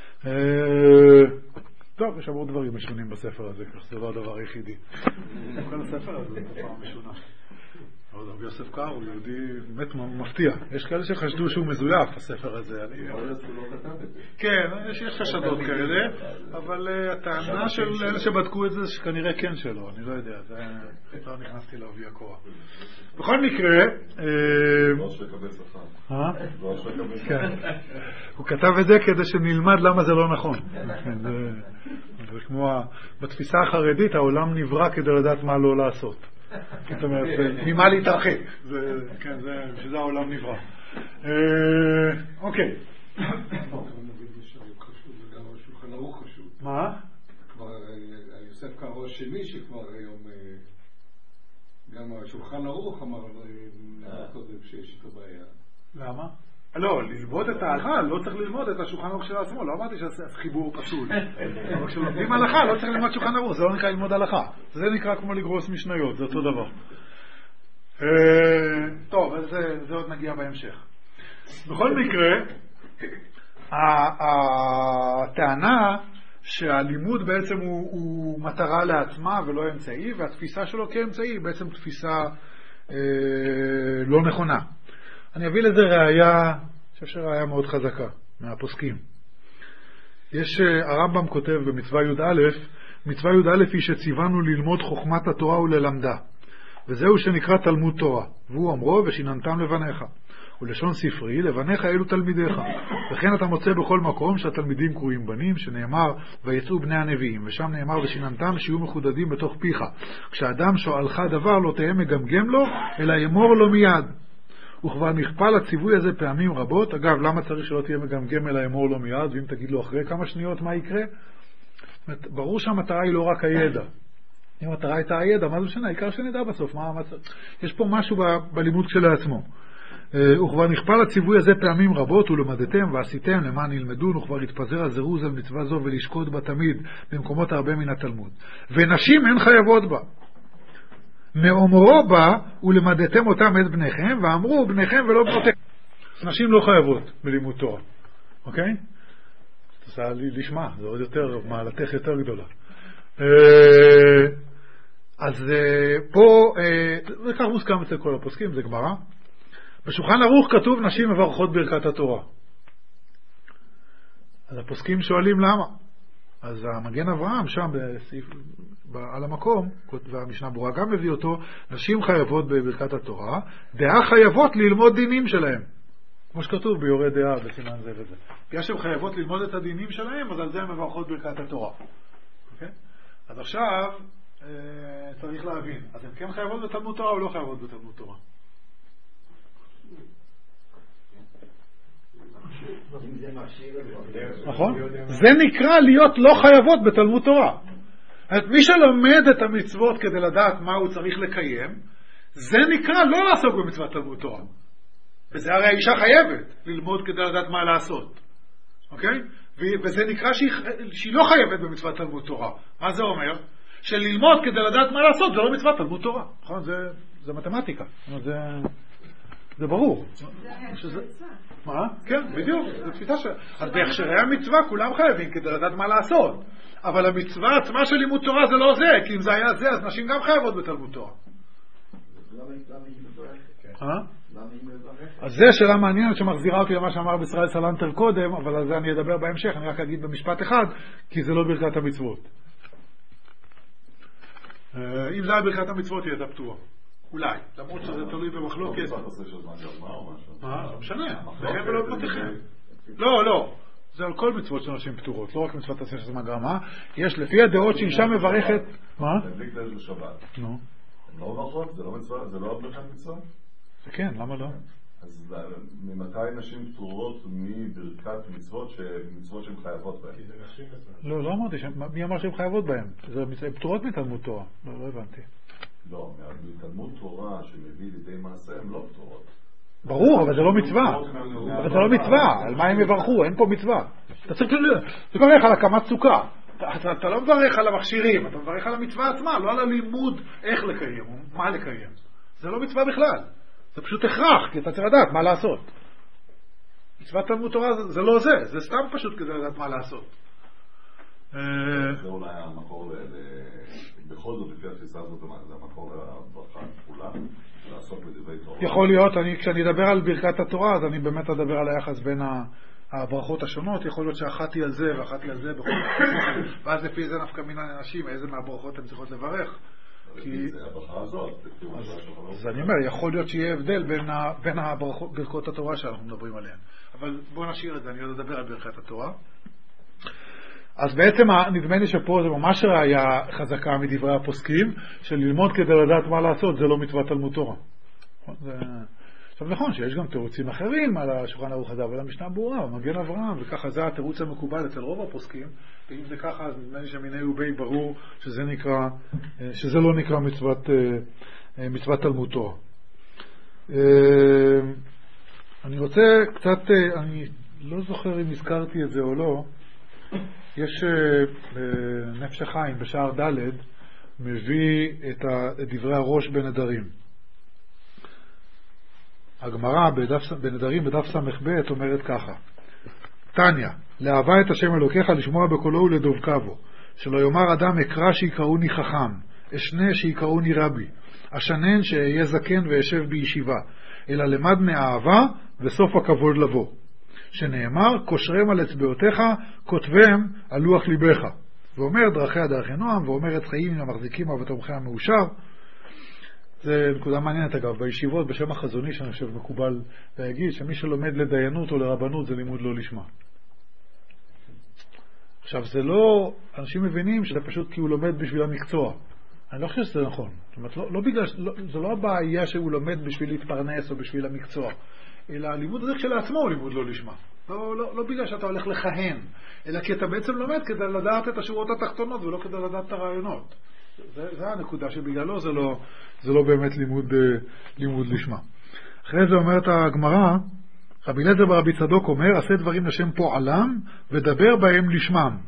טוב, יש הרבה דברים משונים בספר הזה, כך זה לא הדבר היחידי. כל הספר הזה זה תופעה משונה. אבל רבי יוסף קארו הוא יהודי באמת מפתיע. יש כאלה שחשדו שהוא מזויף, הספר הזה. כן, יש חשדות כאלה, אבל הטענה של אלה שבדקו את זה שכנראה כן שלו, אני לא יודע, זה לא נכנסתי להובי הקורא. בכל מקרה... לא שקבל שכר. אה? כן. הוא כתב את זה כדי שנלמד למה זה לא נכון. זה כמו בתפיסה החרדית, העולם נברא כדי לדעת מה לא לעשות. זאת אומרת, ממה להתרחק. כן, שזה העולם נברא. אוקיי. וגם השולחן ערוך חשוב. מה? כבר יוסף קארו השני שכבר היום גם השולחן ערוך אמר קודם שיש איתו בעיה. למה? לא, ללמוד את ההלכה, לא צריך ללמוד את השולחן ערוך של עצמו, לא אמרתי שהחיבור פסול. אבל כשלומדים הלכה, לא צריך ללמוד שולחן ערוך, זה לא נקרא ללמוד הלכה. זה נקרא כמו לגרוס משניות, זה אותו דבר. טוב, אז זה עוד נגיע בהמשך. בכל מקרה, הטענה שהלימוד בעצם הוא, הוא מטרה לעצמה ולא אמצעי, והתפיסה שלו כאמצעי היא בעצם תפיסה אה, לא נכונה. אני אביא לזה ראיה, אני חושב שראיה מאוד חזקה מהפוסקים. יש, הרמב"ם כותב במצווה י"א, מצווה י"א היא שציוונו ללמוד חוכמת התורה וללמדה, וזהו שנקרא תלמוד תורה, והוא אמרו ושיננתם לבניך. ולשון ספרי, לבניך אלו תלמידיך. וכן אתה מוצא בכל מקום שהתלמידים קרויים בנים, שנאמר ויצאו בני הנביאים, ושם נאמר ושיננתם שיהיו מחודדים בתוך פיך. כשאדם שואלך דבר לא תהיה מגמגם לו, אלא ימור לו מיד. וכבר נכפל הציווי הזה פעמים רבות. אגב, למה צריך שלא תהיה מגמגם אלא ימור לו מיד? ואם תגיד לו אחרי כמה שניות מה יקרה? ברור שהמטרה היא לא רק הידע. אם המטרה הייתה הידע, מה זה משנה? העיקר שנדע בסוף. מה, מה... יש פה משהו ב... בלימוד כשלעצמו. וכבר נכפל הציווי הזה פעמים רבות, ולמדתם ועשיתם למען ילמדון, וכבר התפזר הזירוז על מצווה זו ולשקוד בה תמיד במקומות הרבה מן התלמוד. ונשים הן חייבות בה. מאומרו בה ולמדתם אותם את בניכם, ואמרו בניכם ולא בנותיכם. נשים לא חייבות בלימוד תורה. אוקיי? זה לשמה, זה עוד יותר, מעלתך יותר גדולה. אז פה, זה כך מוסכם אצל כל הפוסקים, זה גמרא. בשולחן ערוך כתוב נשים מברכות ברכת התורה. אז הפוסקים שואלים למה. אז המגן אברהם שם בסעיף, על המקום, והמשנה ברורה גם מביא אותו, נשים חייבות בברכת התורה, דעה חייבות ללמוד דינים שלהם. כמו שכתוב ביורי דעה בסימן זה וזה. בגלל שהן חייבות ללמוד את הדינים שלהם, אז על זה הן מברכות ברכת התורה. אוקיי? אז עכשיו אה, צריך להבין, אז הן כן חייבות בתלמוד תורה או לא חייבות בתלמוד תורה? נכון? זה נקרא להיות לא חייבות בתלמוד תורה. מי שלומד את המצוות כדי לדעת מה הוא צריך לקיים, זה נקרא לא לעסוק במצוות תלמוד תורה. וזה הרי האישה חייבת ללמוד כדי לדעת מה לעשות. אוקיי? וזה נקרא שהיא, שהיא לא חייבת במצוות תלמוד תורה. מה זה אומר? שללמוד כדי לדעת מה לעשות זה לא מצוות תלמוד תורה. נכון? זה, זה מתמטיקה. זה... זה ברור. שזה... מה? כן, בדיוק. זה תפיסה ש... אז בהכשרי המצווה כולם חייבים כדי לדעת מה לעשות. אבל המצווה עצמה של לימוד תורה זה לא זה, כי אם זה היה זה, אז נשים גם חייבות בתלמוד תורה. אז זה שאלה מעניינת שמחזירה אותי למה שאמר בישראל סלנטר קודם, אבל על זה אני אדבר בהמשך, אני רק אגיד במשפט אחד, כי זה לא ברכת המצוות. אם זה היה ברכת המצוות היא הייתה פתורה. אולי, למרות שזה תלוי במחלוקת. מה? משנה, לכם ולא בנותיכם. לא, לא. זה על כל מצוות של נשים פתורות, לא רק מצוות עשה שזה מגרמה. יש לפי הדעות שאישה מברכת... מה? תדליק לאיזו שבת. נו. הן לא מברכות? זה לא מצווה? זה לא ברכת מצווה? זה כן, למה לא? אז ממתי נשים פטורות מברכת מצוות שמצוות שהן חייבות בהן? לא, לא אמרתי, מי אמר שהן חייבות בהן? זה פטורות מתלמוד תורה, לא הבנתי. לא, מתלמוד תורה שמביא לידי מעשה הן לא פטורות. ברור, אבל זה לא מצווה. אבל זה לא מצווה, על מה הם יברכו? אין פה מצווה. אתה צריך לברך על הקמת סוכה. אתה לא מברך על המכשירים, אתה מברך על המצווה עצמה, לא על הלימוד איך לקיים, מה לקיים. זה לא מצווה בכלל. זה פשוט הכרח, כי אתה צריך לדעת מה לעשות. מצוות תלמוד תורה זה לא זה, זה סתם פשוט כדי לדעת מה לעשות. זה אולי המקור, בכל זאת לפי התפיסה הזאת, זה המקור לברכה הכפולה, לעסוק בדברי תורה. יכול להיות, כשאני אדבר על ברכת התורה, אז אני באמת אדבר על היחס בין הברכות השונות, יכול להיות שאחת היא על זה ואחת היא על זה, ואז לפי זה נפקא מן האנשים, איזה מהברכות הן צריכות לברך. אז אני אומר, יכול להיות שיהיה הבדל בין ברכות התורה שאנחנו מדברים עליהן. אבל בואו נשאיר את זה, אני עוד אדבר על ברכת התורה. אז בעצם נדמה לי שפה זה ממש ראיה חזקה מדברי הפוסקים, של ללמוד כדי לדעת מה לעשות, זה לא מצוות תלמוד תורה. עכשיו נכון שיש גם תירוצים אחרים על השולחן ערוך הזה, אבל המשנה ברורה, מגן אברהם, וככה זה התירוץ המקובל אצל רוב הפוסקים, ואם זה ככה, אז נדמה לי שמיני ובי ברור שזה נקרא, שזה לא נקרא מצוות, מצוות תלמוד תורה. אני רוצה רוצה קצת, אני לא זוכר אם הזכרתי את זה או לא, יש נפש החיים בשער ד' מביא את דברי הראש בנדרים. הגמרא בנדרים בדף סמך ב' אומרת ככה: תניא, לאהבה את השם אלוקיך, לשמוע בקולו ולדבקה בו, שלא יאמר אדם אקרא שיקראוני חכם, אשנה שיקראוני רבי, אשנן שאהיה זקן ואשב בישיבה, אלא למד מאהבה וסוף הכבוד לבוא, שנאמר קושרם על אצבעותיך כותבם על לוח ליבך, ואומר דרכיה דרכי נועם, ואומר את חיים המחזיקים ותומכי המאושר. זה נקודה מעניינת אגב, בישיבות בשם החזוני שאני חושב מקובל להגיד שמי שלומד לדיינות או לרבנות זה לימוד לא לשמה. עכשיו זה לא, אנשים מבינים שזה פשוט כי הוא לומד בשביל המקצוע. אני לא חושב שזה נכון. זאת אומרת, לא, לא בגלל, לא, זו לא הבעיה שהוא לומד בשביל להתפרנס או בשביל המקצוע, אלא הלימוד הזה כשלעצמו הוא לימוד לא לשמה. לא, לא, לא בגלל שאתה הולך לכהן, אלא כי אתה בעצם לומד כדי לדעת את השורות התחתונות ולא כדי לדעת את הרעיונות. זה, זה הנקודה שבגללו זה לא, זה לא באמת לימוד, לימוד לשמה. אחרי זה אומרת הגמרא, רבי אליעזר ברבי צדוק אומר, עשה דברים לשם פועלם ודבר בהם לשמם.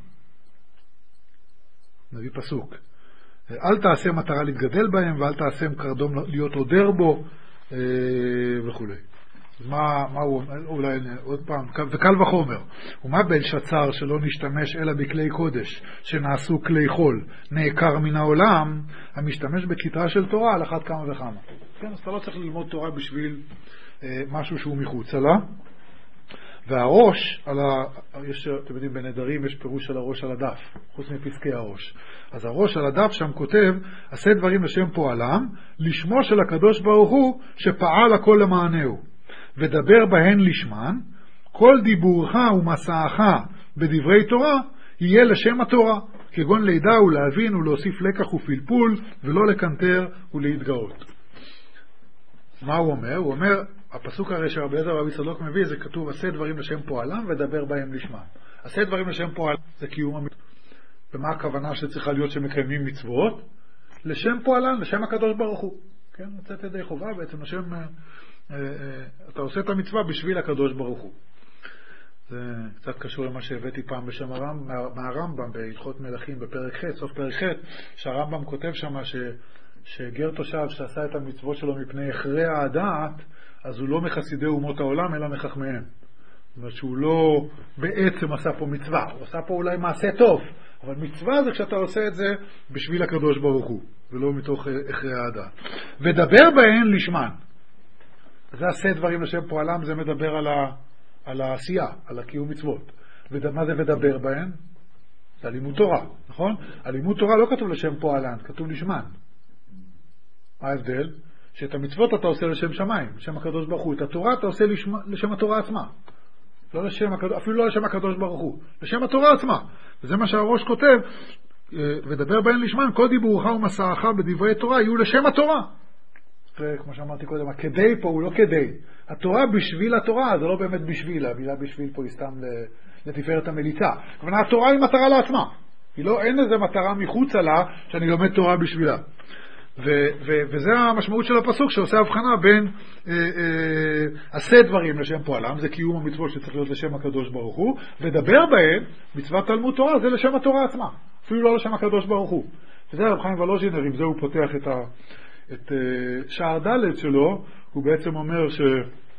נביא פסוק. אל תעשה מטרה להתגדל בהם ואל תעשה קרדום להיות עודר בו וכו'. מה, מה הוא אומר? אולי עוד פעם, וקל וחומר. ומה בלשצר שלא נשתמש אלא בכלי קודש שנעשו כלי חול נעקר מן העולם, המשתמש בכתרה של תורה על אחת כמה וכמה. כן, אז אתה לא צריך ללמוד תורה בשביל אה, משהו שהוא מחוץ לה. והראש, על ה... יש, אתם יודעים, בנדרים יש פירוש על הראש על הדף, חוץ מפסקי הראש. אז הראש על הדף שם כותב, עשה דברים לשם פועלם, לשמו של הקדוש ברוך הוא שפעל הכל למענהו. ודבר בהן לשמן, כל דיבורך ומסעך בדברי תורה יהיה לשם התורה, כגון לידע ולהבין ולהוסיף לקח ופלפול, ולא לקנטר ולהתגאות. מה הוא אומר? הוא אומר, הפסוק הרי שרבי אליעזר ברבי צדוק מביא, זה כתוב, עשה דברים לשם פועלם ודבר בהם לשמן. עשה דברים לשם פועלם, זה קיום המצוות. ומה הכוונה שצריכה להיות שמקיימים מצוות? לשם פועלם, לשם הקדוש ברוך הוא. כן, לצאת ידי חובה, בעצם לשם... אתה עושה את המצווה בשביל הקדוש ברוך הוא. זה קצת קשור למה שהבאתי פעם בשם הרמב"ם, מהרמב"ם בהלכות מלכים בפרק ח', סוף פרק ח', שהרמב"ם כותב שם ש, שגר תושב שעשה את המצוות שלו מפני הכרע הדעת, אז הוא לא מחסידי אומות העולם אלא מחכמיהם. זאת אומרת שהוא לא בעצם עשה פה מצווה, הוא עשה פה אולי מעשה טוב, אבל מצווה זה כשאתה עושה את זה בשביל הקדוש ברוך הוא, ולא מתוך הכרע הדעת. ודבר בהן לשמן. זה עשה דברים לשם פועלם, זה מדבר על, ה, על העשייה, על הקיום מצוות. ומה זה ודבר בהן? זה לימוד תורה, נכון? הלימוד תורה לא כתוב לשם פועלם, כתוב לשמן. מה ההבדל? שאת המצוות אתה עושה לשם שמיים, לשם הקדוש ברוך הוא. את התורה אתה עושה לשם, לשם התורה עצמה. לא לשם, אפילו לא לשם הקדוש ברוך הוא, לשם התורה עצמה. וזה מה שהראש כותב, ודבר בהן לשמן, כל דיבורך ומסעך בדברי תורה יהיו לשם התורה. כמו שאמרתי קודם, הכדי פה הוא לא כדי. התורה בשביל התורה, זה לא באמת בשביל, המילה בשביל פה היא סתם לתפארת המליצה. כלומר, התורה היא מטרה לעצמה. היא לא, אין איזה מטרה מחוץ לה שאני לומד תורה בשבילה. ו- ו- וזה המשמעות של הפסוק שעושה הבחנה בין אה, אה, עשה דברים לשם פועלם, זה קיום המצוות שצריך להיות לשם הקדוש ברוך הוא, ודבר בהם, מצוות תלמוד תורה, זה לשם התורה עצמה. אפילו לא לשם הקדוש ברוך הוא. וזה הרב חיים וולוז'ינר, עם זה הוא פותח את ה... את שער ד' שלו, הוא בעצם אומר ש...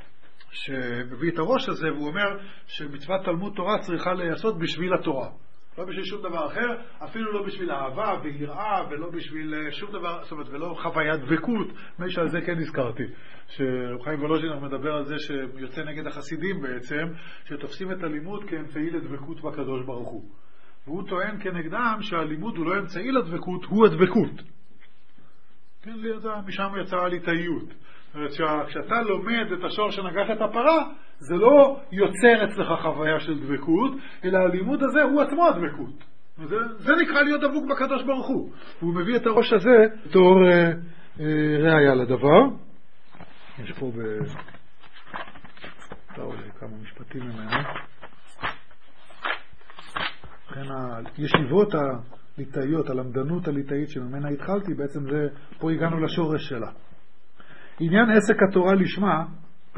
שמביא את הראש הזה, והוא אומר שמצוות תלמוד תורה צריכה להיעשות בשביל התורה. לא בשביל שום דבר אחר, אפילו לא בשביל אהבה ויראה, ולא בשביל שום דבר, זאת אומרת, ולא חוויית דבקות, מי שעל זה כן הזכרתי. שחיים וולוז'ינר מדבר על זה שיוצא נגד החסידים בעצם, שתופסים את הלימוד כאמצעי לדבקות בקדוש ברוך הוא. והוא טוען כנגדם שהלימוד הוא לא אמצעי לדבקות, הוא הדבקות. כן, משם יצאה ליטאיות. זאת אומרת, כשאתה לומד את השור שנגח את הפרה, זה לא יוצר אצלך חוויה של דבקות, אלא הלימוד הזה הוא עצמו הדבקות. זה, זה נקרא להיות דבוק בקדוש ברוך הוא. והוא מביא את הראש הזה בתור אה, אה, ראיה לדבר. יש פה ב... טוב, כמה משפטים ממנו. לכן הישיבות ה... ליטאיות, הלמדנות הליטאית שממנה התחלתי, בעצם זה, פה הגענו לשורש שלה. עניין עסק התורה לשמה,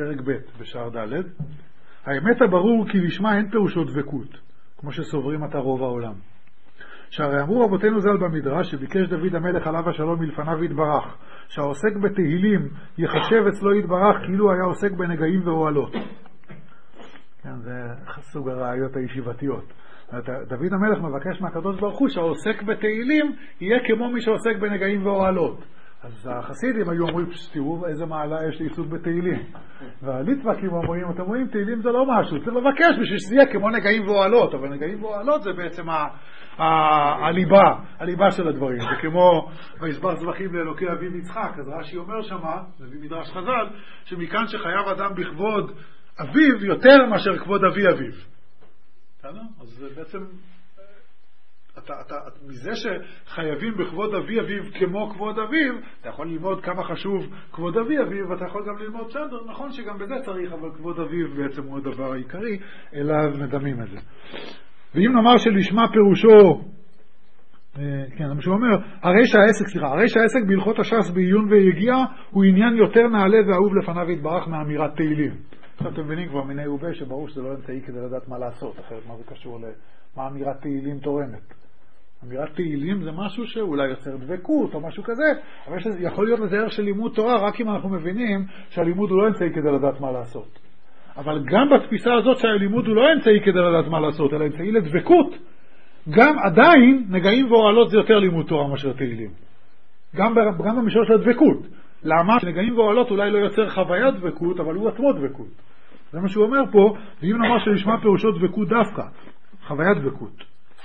פרק ב' בשער ד', האמת הברור כי לשמה אין פירושו דבקות, כמו שסוברים את רוב העולם. שהרי אמרו רבותינו ז"ל במדרש שביקש דוד המלך עליו השלום מלפניו יתברך, שהעוסק בתהילים יחשב אצלו יתברך כאילו היה עוסק בנגעים ואוהלות. כן, זה סוג הראיות הישיבתיות. דוד המלך מבקש מהקדוש ברוך הוא שהעוסק בתהילים יהיה כמו מי שעוסק בנגעים ואוהלות. אז החסידים היו אומרים, תראו איזה מעלה יש לעיסוק בתהילים. והליטבקים אומרים, אתם רואים, תהילים זה לא משהו, צריך לבקש בשביל שזה יהיה כמו נגעים ואוהלות, אבל נגעים ואוהלות זה בעצם ה- ה- הליבה, הליבה של הדברים. זה כמו ויסבר זבחים לאלוקי אביו יצחק, אז רש"י אומר שמה, מביא מדרש חז"ל, שמכאן שחייב אדם בכבוד אביו יותר מאשר כבוד אבי אביו. אז זה בעצם... אתה, אתה, מזה שחייבים בכבוד אבי אביו כמו כבוד אביו, אתה יכול ללמוד כמה חשוב כבוד אבי אביו, ואתה יכול גם ללמוד סדר, נכון שגם בזה צריך, אבל כבוד אביו בעצם הוא הדבר העיקרי, אליו מדמים את זה. ואם נאמר שלשמה פירושו, כן, מה שהוא אומר, הרי שהעסק, סליחה, הרי שהעסק בהלכות הש"ס בעיון ויגיע, הוא עניין יותר נעלה ואהוב לפניו יתברך מאמירת תהילים. עכשיו אתם מבינים כבר מיני ובה שברור שזה לא אמצעי כדי לדעת מה לעשות, אחרת מה זה קשור למה אמירת תהילים תורמת. אמירת תהילים זה משהו שאולי יוצר דבקות או משהו כזה, אבל יכול להיות לזה ערך של לימוד תורה רק אם אנחנו מבינים שהלימוד הוא לא אמצעי כדי לדעת מה לעשות. אבל גם בתפיסה הזאת שהלימוד הוא לא אמצעי כדי לדעת מה לעשות, אלא אמצעי לדבקות, גם עדיין נגעים ואוהלות זה יותר לימוד תורה מאשר תהילים. גם, גם במישור של הדבקות. למה? נגעים ואוהלות אולי לא יוצר חוויית דבקות, אבל הוא עצמו דבקות. זה מה שהוא אומר פה, ואם נאמר שלשמה פירושו דבקות דווקא, חוויית דבקות.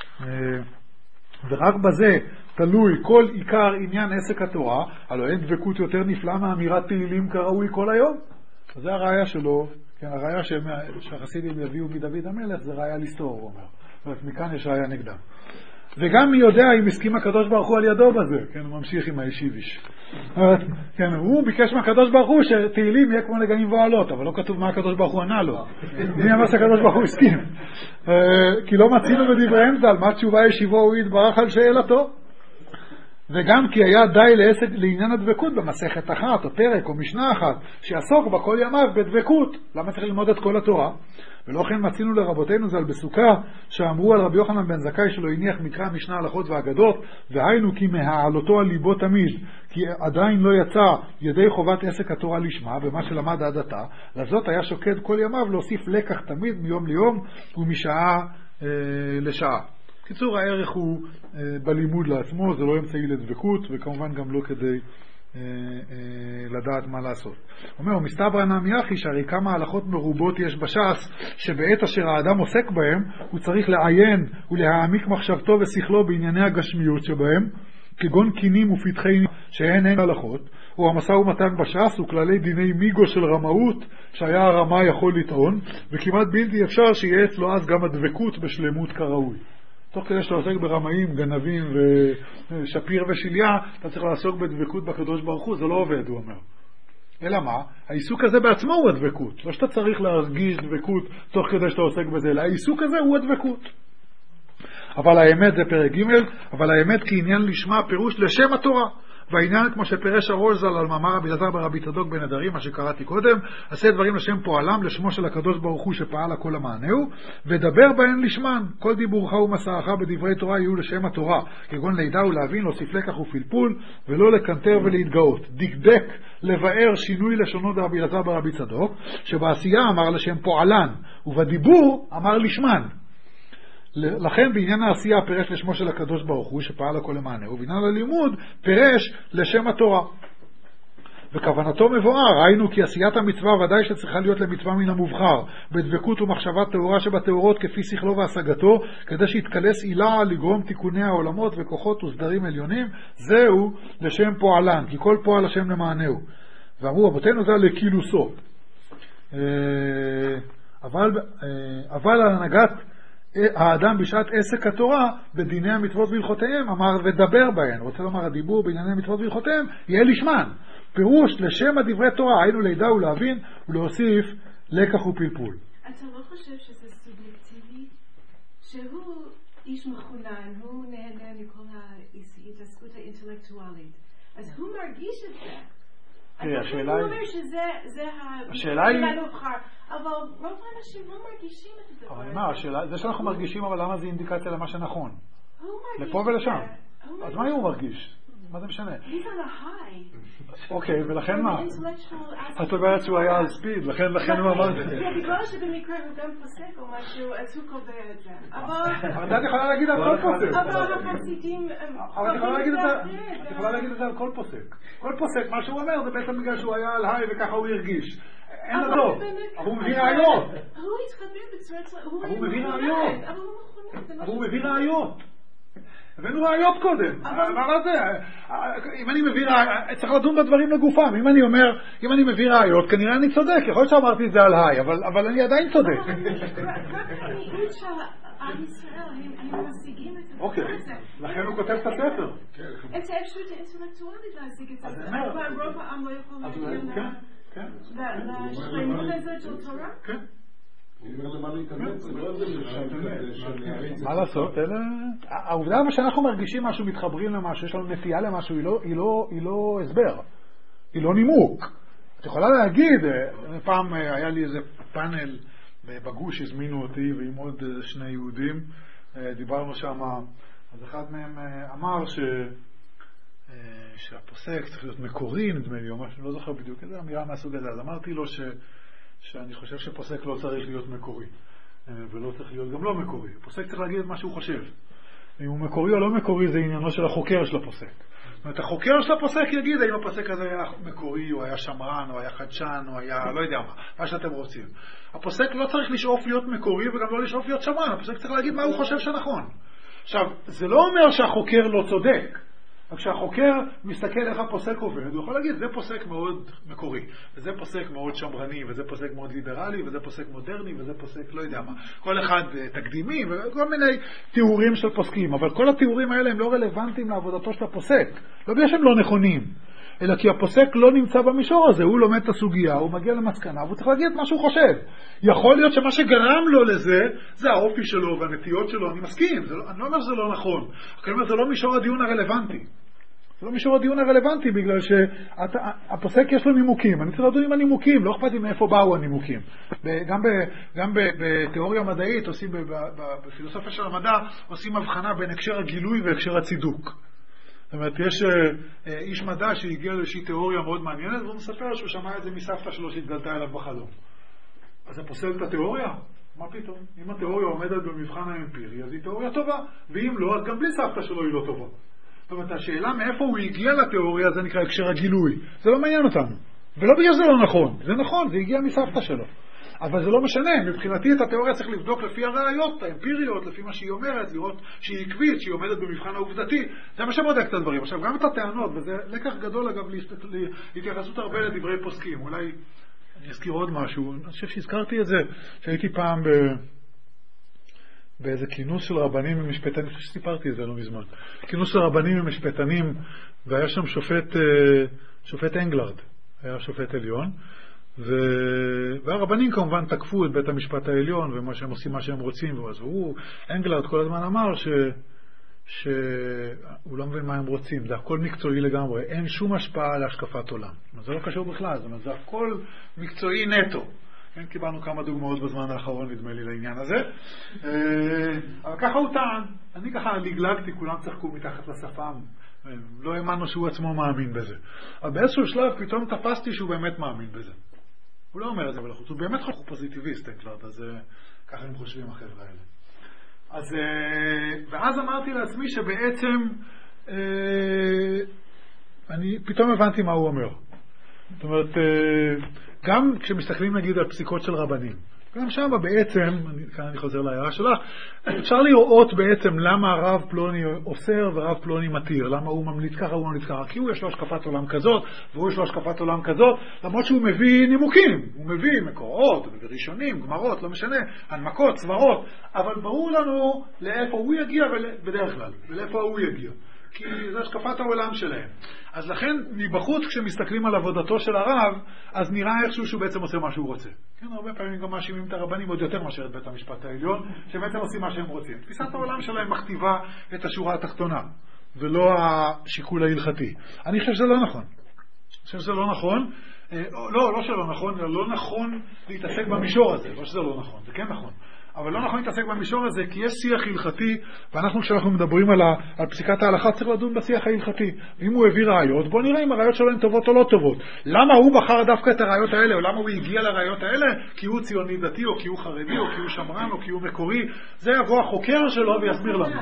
ורק בזה תלוי כל עיקר עניין עסק התורה, הלוא אין דבקות יותר נפלאה מאמירת תהילים כראוי כל היום. אז זה הראיה שלו, כן, הראיה שהחסידים יביאו מדוד המלך, זה ראיה לסתור, הוא אומר. זאת אומרת, מכאן יש ראיה נגדם. וגם מי יודע אם הסכים הקדוש ברוך הוא על ידו בזה, כן, הוא ממשיך עם הישיביש. כן, הוא ביקש מהקדוש ברוך הוא שתהילים יהיה כמו נגעים ואוהלות, אבל לא כתוב מה הקדוש ברוך הוא ענה לו. מי אמר שהקדוש ברוך הוא הסכים? כי לא מצינו בדבריהם ז"ל, מה תשובה ישיבו הוא יתברך על שאלתו. וגם כי היה די לעסק לעניין הדבקות במסכת אחת או פרק או משנה אחת שיעסוק בכל ימיו בדבקות. למה צריך ללמוד את כל התורה? ולא כן מצינו לרבותינו ז"ל בסוכה שאמרו על רבי יוחנן בן זכאי שלא הניח מקרא משנה הלכות ואגדות, והיינו כי מהעלותו על ליבו תמיד, כי עדיין לא יצא ידי חובת עסק התורה לשמה במה שלמד עד עתה, לזאת היה שוקד כל ימיו להוסיף לקח תמיד מיום ליום ומשעה אה, לשעה. קיצור, הערך הוא אה, בלימוד לעצמו, זה לא אמצעי לדבקות, וכמובן גם לא כדי אה, אה, לדעת מה לעשות. אומר, מסתברא נמי אחי שהרי כמה הלכות מרובות יש בש"ס, שבעת אשר האדם עוסק בהם, הוא צריך לעיין ולהעמיק מחשבתו ושכלו בענייני הגשמיות שבהם, כגון קינים ופתחי שהן אין הלכות, או המשא ומתן בש"ס וכללי דיני מיגו של רמאות, שהיה הרמה יכול לטעון, וכמעט בלתי אפשר שיהיה אצלו אז גם הדבקות בשלמות כראוי. תוך כדי שאתה עוסק ברמאים, גנבים ושפיר ושיליה, אתה צריך לעסוק בדבקות בקדוש ברוך הוא, זה לא עובד, הוא אומר. אלא מה? העיסוק הזה בעצמו הוא הדבקות. לא שאתה צריך להרגיש דבקות תוך כדי שאתה עוסק בזה, אלא העיסוק הזה הוא הדבקות. אבל האמת זה פרק ג', אבל האמת כעניין לשמה פירוש לשם התורה. והעניין כמו שפרש הראש ז"ל על מאמר רבי אלעזר ברבי צדוק בן נדרים, מה שקראתי קודם, עשה דברים לשם פועלם, לשמו של הקדוש ברוך הוא שפעל הכל המענהו, ודבר בהן לשמן. כל דיבורך ומסעך בדברי תורה יהיו לשם התורה, כגון לידע ולהבין, להוסיף לקח ופלפול, ולא לקנטר ולהתגאות. דקדק לבאר שינוי לשונו דרבי אלעזר ברבי צדוק, שבעשייה אמר לשם פועלן, ובדיבור אמר לשמן. לכן בעניין העשייה פירש לשמו של הקדוש ברוך הוא שפעל הכל למענהו, ובעניין הלימוד פירש לשם התורה. וכוונתו מבואר, ראינו כי עשיית המצווה ודאי שצריכה להיות למצווה מן המובחר, בדבקות ומחשבה טהורה שבתאורות כפי שכלו והשגתו, כדי שיתקלס עילה לגרום תיקוני העולמות וכוחות וסדרים עליונים, זהו לשם פועלן, כי כל פועל השם למענהו. ואמרו רבותינו זה לקילוסו. אבל, אבל הנהגת האדם בשעת עסק התורה בדיני המצוות והלכותיהם אמר ודבר בהן, רוצה לומר הדיבור בענייני המצוות והלכותיהם יהיה לשמן, פירוש לשם הדברי תורה, היינו לידע ולהבין ולהוסיף לקח ופלפול. אתה לא חושב שזה סובייקטיבי? שהוא איש מחונן, הוא נהנה מכל ההתעסקות האינטלקטואלית, אז הוא מרגיש את זה. השאלה היא... הוא אומר שזה השאלה היא... אבל רוב האנשים לא מרגישים את הדבר. אבל מה, השאלה, זה שאנחנו מרגישים, אבל למה זה אינדיקציה למה שנכון? הוא מרגיש. לפה ולשם. אז מה הוא מרגיש? מה זה משנה? He's on a high. אוקיי, ולכן מה? את אומרת שהוא היה על ספיד, לכן לכן הוא אמר... בגלל שבמקרה הוא גם פוסק או משהו, אז הוא קובע את זה. אבל... את יכולה להגיד על כל פוסק. אבל החסידים... אבל את יכולה להגיד את זה על כל פוסק. כל פוסק, מה שהוא אומר, זה בעצם בגלל שהוא היה על היי וככה הוא הרגיש. אין לדור. אבל הוא מביא ראיות. הוא התחבר בצורה... הוא מביא ראיות. אבל הוא מביא ראיות. הבאנו ראיות קודם. מה זה? אם אני מביא ראיות, צריך לדון בדברים לגופם. אם אני אומר, אם אני מביא ראיות, כנראה אני צודק. יכול להיות שאמרתי את זה על היי, אבל אני עדיין צודק. רק המיעוט של עם ישראל, הם משיגים את זה. אוקיי, לכן הוא כותב את הספר. את האפשרות האינטלקטואלית להשיג את זה. אבל רוב העם לא יכול להגיע לשלמות הזאת של תורה. כן. מה לעשות? העובדה שאנחנו מרגישים משהו, מתחברים למשהו, יש לנו נטייה למשהו, היא לא הסבר, היא לא נימוק. את יכולה להגיד, פעם היה לי איזה פאנל בגוש, הזמינו אותי ועם עוד שני יהודים, דיברנו שם, אז אחד מהם אמר שהפוסק צריך להיות מקורי, נדמה לי, או משהו, לא זוכר בדיוק, איזה אמירה מהסוג הזה. אז אמרתי לו ש שאני חושב שפוסק לא צריך להיות מקורי, ולא צריך להיות גם לא מקורי. פוסק צריך להגיד את מה שהוא חושב. אם הוא מקורי או לא מקורי, זה עניינו של החוקר של הפוסק. זאת אומרת, החוקר של הפוסק יגיד האם הפוסק הזה היה מקורי, או היה שמרן, או היה חדשן, או היה לא יודע מה, מה שאתם רוצים. הפוסק לא צריך לשאוף להיות מקורי, וגם לא לשאוף להיות שמרן. הפוסק צריך להגיד מה הוא חושב שנכון. עכשיו, זה לא אומר שהחוקר לא צודק. אבל כשהחוקר מסתכל איך הפוסק עובד, הוא יכול להגיד, זה פוסק מאוד מקורי, וזה פוסק מאוד שמרני, וזה פוסק מאוד ליברלי, וזה פוסק מודרני, וזה פוסק לא יודע מה. כל אחד תקדימי, וכל מיני תיאורים של פוסקים, אבל כל התיאורים האלה הם לא רלוונטיים לעבודתו של הפוסק. לא בגלל שהם לא נכונים, אלא כי הפוסק לא נמצא במישור הזה, הוא לומד את הסוגיה, הוא מגיע למסקנה, והוא צריך להגיד את מה שהוא חושב. יכול להיות שמה שגרם לו לזה, זה האופי שלו והנטיות שלו, אני מסכים, לא, אני לא אומר שזה לא נכון, אני אומר, זה לא מישור הדיון הרלוונטי. זה לא מישור הדיון הרלוונטי, בגלל שהפוסק יש לו נימוקים, אני צריך לדון עם הנימוקים, לא אכפת לי מאיפה באו הנימוקים. גם, ב, גם ב, בתיאוריה מדעית, עושים, ב, ב, בפילוסופיה של המדע, עושים הבחנה בין הקשר הגילוי והקשר הצידוק. זאת אומרת, יש אה, איש מדע שהגיע לאיזושהי תיאוריה מאוד מעניינת, והוא מספר שהוא שמע את זה מסבתא שלו שהתגלתה אליו בחלום. אז זה פוסל את התיאוריה? מה פתאום? אם התיאוריה עומדת במבחן האמפירי, אז היא תיאוריה טובה, ואם לא, אז גם בלי סבתא שלו היא לא טובה. זאת אומרת, השאלה מאיפה הוא הגיע לתיאוריה, זה נקרא הקשר הגילוי. זה לא מעניין אותנו. ולא בגלל זה לא נכון. זה נכון, זה הגיע מסבתא שלו. אבל זה לא משנה, מבחינתי את התיאוריה צריך לבדוק לפי הראיות, האמפיריות, לפי מה שהיא אומרת, לראות שהיא עקבית, שהיא עומדת במבחן העובדתי. זה מה שבודק את הדברים. עכשיו, גם את הטענות, וזה לקח גדול אגב להתייחסות הרבה לדברי פוסקים. אולי אני אזכיר עוד משהו. אני חושב שהזכרתי את זה, שהייתי פעם ב... באיזה כינוס של רבנים ומשפטנים, אני חושב שסיפרתי את זה לא מזמן. כינוס של רבנים ומשפטנים, והיה שם שופט, שופט אנגלרד, היה שופט עליון, ו... והרבנים כמובן תקפו את בית המשפט העליון ומה שהם עושים מה שהם רוצים, ואז הוא, אנגלרד כל הזמן אמר ש... שהוא לא מבין מה הם רוצים, זה הכל מקצועי לגמרי, אין שום השפעה על השקפת עולם. זה לא קשור בכלל, זאת אומרת, זה הכל מקצועי נטו. כן, קיבלנו כמה דוגמאות בזמן האחרון, נדמה לי, לעניין הזה. אבל ככה הוא טען, אני ככה לגלגתי, כולם צחקו מתחת לשפם, לא האמנו שהוא עצמו מאמין בזה. אבל באיזשהו שלב פתאום תפסתי שהוא באמת מאמין בזה. הוא לא אומר את זה, אבל הוא באמת חושב פוזיטיביסט, אז ככה הם חושבים החבר'ה האלה. אז, ואז אמרתי לעצמי שבעצם אני פתאום הבנתי מה הוא אומר. זאת אומרת, גם כשמסתכלים נגיד על פסיקות של רבנים, גם שם בעצם, אני, כאן אני חוזר להערה שלך, אפשר לראות בעצם למה הרב פלוני אוסר ורב פלוני מתיר, למה הוא ממליץ ככה, הוא ממליץ ככה, כי הוא יש לו השקפת עולם כזאת, והוא יש לו השקפת עולם כזאת, למרות שהוא מביא נימוקים, הוא מביא מקורות, הוא מביא ראשונים, גמרות, לא משנה, הנמקות, סברות, אבל ברור לנו לאיפה הוא יגיע בדרך כלל, ולאיפה הוא יגיע. כי זה השקפת העולם שלהם. אז לכן, מבחוץ, כשמסתכלים על עבודתו של הרב, אז נראה איכשהו שהוא בעצם עושה מה שהוא רוצה. כן, הרבה פעמים גם מאשימים את הרבנים עוד יותר מאשר את בית המשפט העליון, שבעצם עושים מה שהם רוצים. תפיסת העולם שלהם מכתיבה את השורה התחתונה, ולא השיקול ההלכתי. אני חושב שזה לא נכון. חושב שזה לא נכון. לא, לא שלא נכון, לא נכון להתעסק במישור הזה, לא שזה לא נכון, זה כן נכון. אבל לא נכון להתעסק במישור הזה, כי יש שיח הלכתי, ואנחנו כשאנחנו מדברים על, ה, על פסיקת ההלכה צריך לדון בשיח ההלכתי. ואם הוא הביא ראיות, בוא נראה אם הראיות שלו הן טובות או לא טובות. למה הוא בחר דווקא את הראיות האלה, או למה הוא הגיע לראיות האלה? כי הוא ציוני דתי, או כי הוא חרדי, או כי הוא שמרן, או כי הוא מקורי. זה יבוא החוקר שלו ויסביר לנו.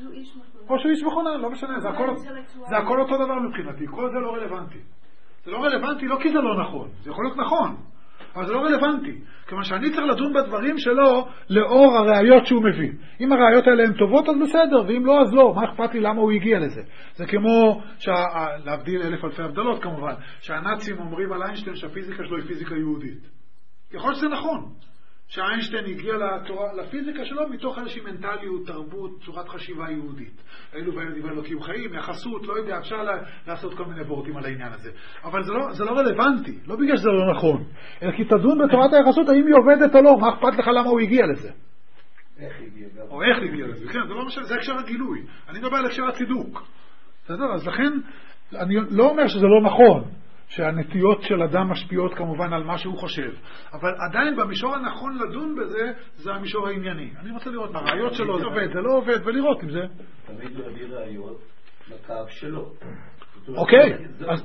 או שהוא איש מכונן, לא משנה, זה הכל, זה הכל אותו דבר מבחינתי, כל זה לא רלוונטי. זה לא רלוונטי לא כי זה לא נכון, זה יכול להיות נכון. אבל זה לא רלוונטי, כיוון שאני צריך לדון בדברים שלו לאור הראיות שהוא מביא. אם הראיות האלה הן טובות אז בסדר, ואם לא אז לא, מה אכפת לי למה הוא הגיע לזה? זה כמו, שה... להבדיל אלף אלפי הבדלות כמובן, שהנאצים אומרים על איינשטיין שהפיזיקה שלו היא פיזיקה יהודית. יכול להיות שזה נכון, שאיינשטיין הגיע לתורה, לפיזיקה שלו מתוך איזושהי מנטליות, תרבות, צורת חשיבה יהודית. אלו ואלה דיבר אלוקים חיים, יחסות, לא יודע, אפשר לעשות כל מיני בורטים על העניין הזה. אבל זה לא, זה לא רלוונטי, לא בגלל שזה לא נכון. אלא כי תדון בתורת היחסות, האם היא עובדת או לא, מה אכפת לך למה הוא הגיע לזה? איך הגיע גם? או איך הגיע לזה, כן, זה לא משנה, זה הקשר הגילוי. אני מדבר על הקשר הצידוק. בסדר, אז לכן, אני לא אומר שזה לא נכון. שהנטיות של אדם משפיעות כמובן על מה שהוא חושב. אבל עדיין במישור הנכון לדון בזה, זה המישור הענייני. אני רוצה לראות מהראיות שלו, זה עובד, זה לא עובד, ולראות אם זה. תמיד לא הביא ראיות לקו שלו. אוקיי,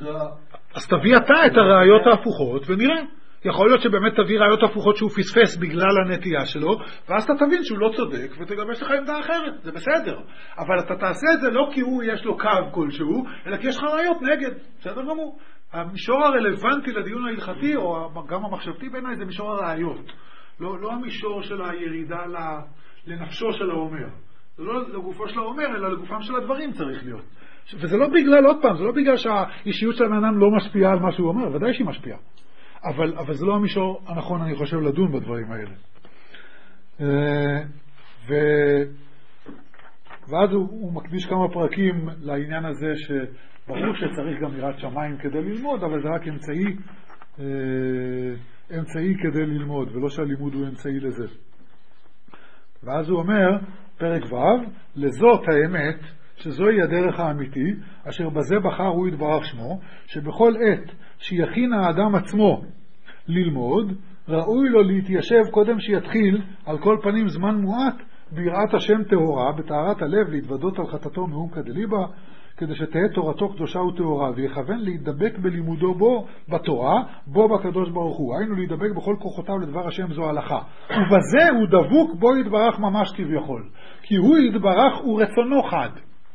אז תביא אתה את הראיות ההפוכות ונראה. יכול להיות שבאמת תביא ראיות הפוכות שהוא פספס בגלל הנטייה שלו, ואז אתה תבין שהוא לא צודק ותגבש לך עמדה אחרת, זה בסדר. אבל אתה תעשה את זה לא כי הוא יש לו קו כלשהו, אלא כי יש לך ראיות נגד, בסדר גמור. המישור הרלוונטי לדיון ההלכתי, או גם המחשבתי בעיניי, זה מישור הראיות. לא, לא המישור של הירידה לנפשו של האומר. זה לא לגופו של האומר, אלא לגופם של הדברים צריך להיות. וזה לא בגלל, עוד פעם, זה לא בגלל שהאישיות של האדם לא משפיעה על מה שהוא אומר, ודאי שהיא משפיעה. אבל, אבל זה לא המישור הנכון, אני חושב, לדון בדברים האלה. ו... ואז הוא, הוא מקדיש כמה פרקים לעניין הזה שברור שצריך גם יראת שמיים כדי ללמוד, אבל זה רק אמצעי, אמצעי כדי ללמוד, ולא שהלימוד הוא אמצעי לזה. ואז הוא אומר, פרק ו', לזאת האמת, שזוהי הדרך האמיתי, אשר בזה בחר הוא יתברך שמו, שבכל עת שיכין האדם עצמו ללמוד, ראוי לו להתיישב קודם שיתחיל, על כל פנים זמן מועט, ביראת השם טהורה, בטהרת הלב להתוודות על חטאתו מאום כדליבה, כדי שתהיה תורתו קדושה וטהורה, ויכוון להידבק בלימודו בו בתורה, בו בקדוש ברוך הוא. היינו להידבק בכל כוחותיו לדבר השם זו הלכה. ובזה הוא דבוק בו יתברך ממש כביכול. כי הוא יתברך ורצונו חד.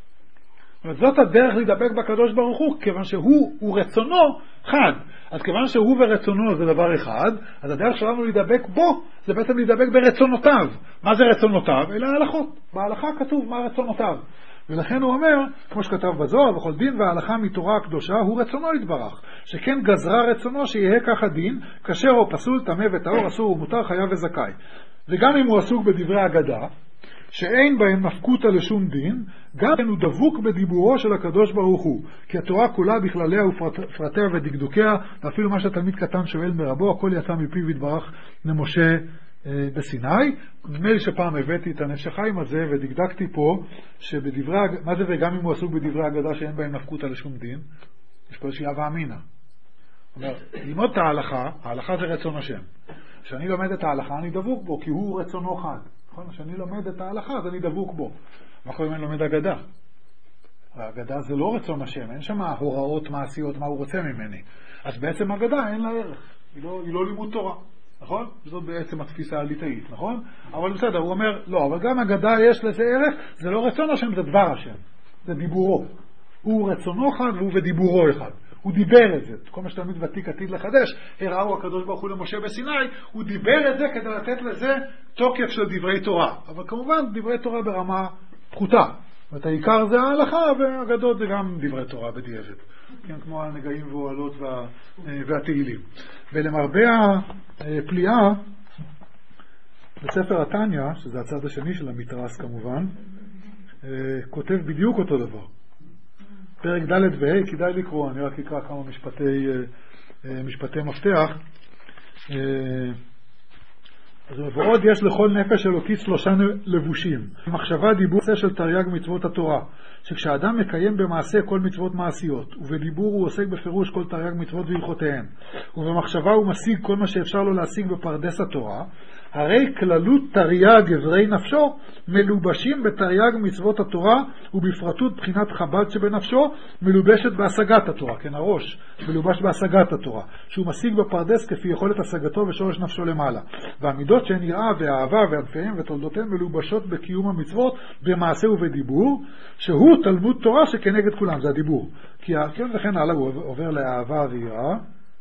זאת הדרך להידבק בקדוש ברוך הוא, כיוון שהוא ורצונו חד. אז כיוון שהוא ורצונו זה דבר אחד, אז הדרך שלנו להידבק בו זה בעצם להידבק ברצונותיו. מה זה רצונותיו? אלה ההלכות. בהלכה כתוב מה רצונותיו. ולכן הוא אומר, כמו שכתב בזוהר, וכל דין וההלכה מתורה הקדושה הוא רצונו יתברך, שכן גזרה רצונו שיהיה כך הדין, כשר או פסול, טמא וטהור, אסור ומותר, חייב וזכאי. וגם אם הוא עסוק בדברי אגדה, שאין בהם נפקותא לשום דין, גם הוא דבוק בדיבורו של הקדוש ברוך הוא, כי התורה כולה בכלליה ופרטיה ודקדוקיה, ואפילו מה שהתלמיד קטן שואל מרבו, הכל יצא מפיו יתברך למשה אה, בסיני. נדמה לי שפעם הבאתי את הנפש החיים הזה ודקדקתי פה, שבדברי, מה זה וגם אם הוא עסוק בדברי אגדה שאין בהם נפקותא לשום דין, יש פה איזושהי הווה אמינא. אומר, ללמוד את ההלכה, ההלכה זה רצון השם. כשאני לומד את ההלכה אני דבוק בו, כי הוא רצונו חד. כשאני לומד את ההלכה אז אני דבוק בו. מה קורה אם אני לומד אגדה? האגדה זה לא רצון השם, אין שם הוראות מעשיות מה הוא רוצה ממני. אז בעצם אגדה אין לה ערך, היא לא, היא לא לימוד תורה, נכון? זאת בעצם התפיסה הליטאית, נכון? אבל בסדר, הוא אומר, לא, אבל גם אגדה יש לזה ערך, זה לא רצון השם, זה דבר השם, זה דיבורו. הוא רצונו אחד והוא ודיבורו אחד. הוא דיבר את זה, כל מה שתלמיד ותיק עתיד לחדש, הראו הקדוש ברוך הוא למשה בסיני, הוא דיבר את זה כדי לתת לזה תוקף של דברי תורה. אבל כמובן דברי תורה ברמה פחותה. ואת העיקר זה ההלכה, והאגדות זה גם דברי תורה בדיעבד. כן, כמו הנגעים והועלות וה, והתהילים. ולמרבה הפליאה, בספר התניא, שזה הצד השני של המתרס כמובן, כותב בדיוק אותו דבר. פרק ד' וה' כדאי לקרוא, אני רק אקרא כמה משפטי, משפטי מפתח. אז הוא ועוד יש לכל נפש אלוקית שלושה לבושים. מחשבה, דיבור של תרי"ג מצוות התורה, שכשאדם מקיים במעשה כל מצוות מעשיות, ובדיבור הוא עוסק בפירוש כל תרי"ג מצוות והלכותיהן, ובמחשבה הוא משיג כל מה שאפשר לו להשיג בפרדס התורה, הרי כללות תרי"ג אברי נפשו מלובשים בתרי"ג מצוות התורה, ובפרטות בחינת חב"ד שבנפשו מלובשת בהשגת התורה, כן, הראש מלובש בהשגת התורה, שהוא משיג בפרדס כפי יכולת השגתו ושורש נפשו למעלה. והמידות שהן יראה והאהבה וענפיהם ותולדותיהם מלובשות בקיום המצוות במעשה ובדיבור, שהוא תלמוד תורה שכנגד כולם, זה הדיבור. כי כן, וכן הלאה הוא עובר לאהבה ויראה.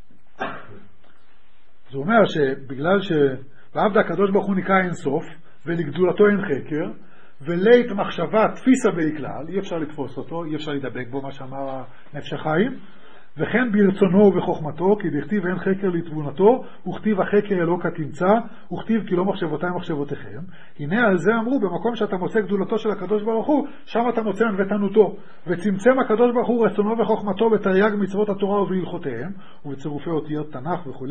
זה אומר שבגלל ש ועבד הקדוש ברוך הוא נקרא אין סוף, ולגדולתו אין חקר, ולית מחשבה תפיסה בכלל, אי אפשר לתפוס אותו, אי אפשר לדבק בו, מה שאמר נפש החיים, וכן ברצונו ובחוכמתו, כי דכתיב אין חקר לתבונתו, וכתיב החקר אלוקה תמצא, וכתיב כי לא מחשבותיי מחשבותיכם. הנה על זה אמרו, במקום שאתה מוצא גדולתו של הקדוש ברוך הוא, שם אתה מוצא ענוותנותו. וצמצם הקדוש ברוך הוא רצונו וחוכמתו בתרי"ג מצוות התורה ובהלכותיהם, ובצירופי אותיות תנ"ך וכו',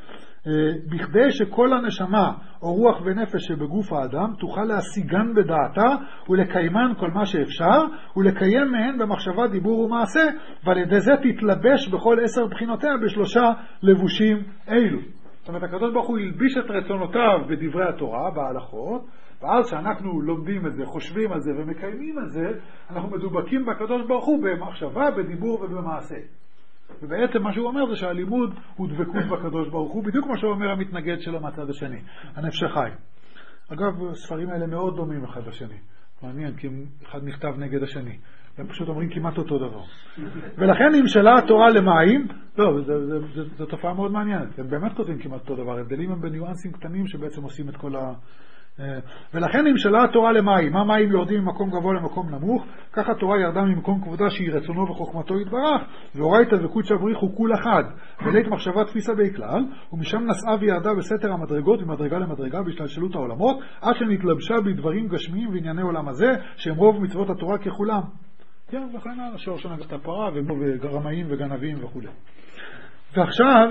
בכדי שכל הנשמה או רוח ונפש שבגוף האדם תוכל להשיגן בדעתה ולקיימן כל מה שאפשר ולקיים מהן במחשבה, דיבור ומעשה, ועל ידי זה תתלבש בכל עשר בחינותיה בשלושה לבושים אלו. זאת אומרת, הקדוש ברוך הוא ילביש את רצונותיו בדברי התורה, בהלכות, ואז שאנחנו לומדים את זה, חושבים על זה ומקיימים את זה, אנחנו מדובקים בקדוש ברוך הוא במחשבה, בדיבור ובמעשה. ובעצם מה שהוא אומר זה שהלימוד הוא דבקות בקדוש ברוך הוא, בדיוק כמו שהוא אומר המתנגד שלו מהצד השני, הנפש החיים. אגב, הספרים האלה מאוד דומים אחד לשני. מעניין, כי אחד נכתב נגד השני. הם פשוט אומרים כמעט אותו דבר. ולכן נמשלה התורה למים, לא, זו תופעה מאוד מעניינת. הם באמת כותבים כמעט אותו דבר. הבדלים הם בניואנסים קטנים שבעצם עושים את כל ה... ולכן נמשלה התורה למים. מה מים יורדים ממקום גבוה למקום נמוך? ככה התורה ירדה ממקום כבודה שהיא רצונו וחוכמתו יתברך, והוריתא וקודשא בריך הוא כול אחד, ולית מחשבה תפיסה בכלל, ומשם נסעה וירדה בסתר המדרגות ממדרגה למדרגה בהשתלשלות העולמות, עד שנתלבשה בדברים גשמיים וענייני עולם הזה, שהם רוב מצוות התורה ככולם. כן, וכן הלאה, שור שנגעת הפרה וגרמאים וגנבים וכו'. ועכשיו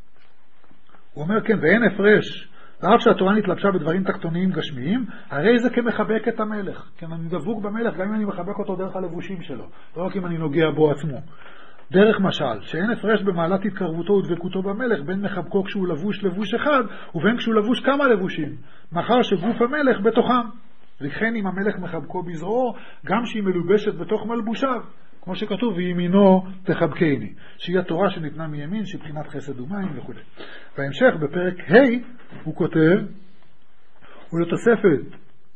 הוא אומר כן, ואין הפרש, ואף שהתורה נתלבשה בדברים תחתוניים גשמיים, הרי זה כמחבק את המלך. כן, אני דבוק במלך גם אם אני מחבק אותו דרך הלבושים שלו, לא רק אם אני נוגע בו עצמו. דרך משל, שאין הפרש במעלת התקרבותו ודבקותו במלך, בין מחבקו כשהוא לבוש לבוש אחד, ובין כשהוא לבוש כמה לבושים, מאחר שגוף המלך בתוכם. וכן אם המלך מחבקו בזרועו, גם שהיא מלובשת בתוך מלבושיו, כמו שכתוב, וימינו תחבקני, שהיא התורה שניתנה מימין, שהיא בחינת חסד ומים וכו'. בהמשך, בפרק ה' הוא כותב, ולתוספת,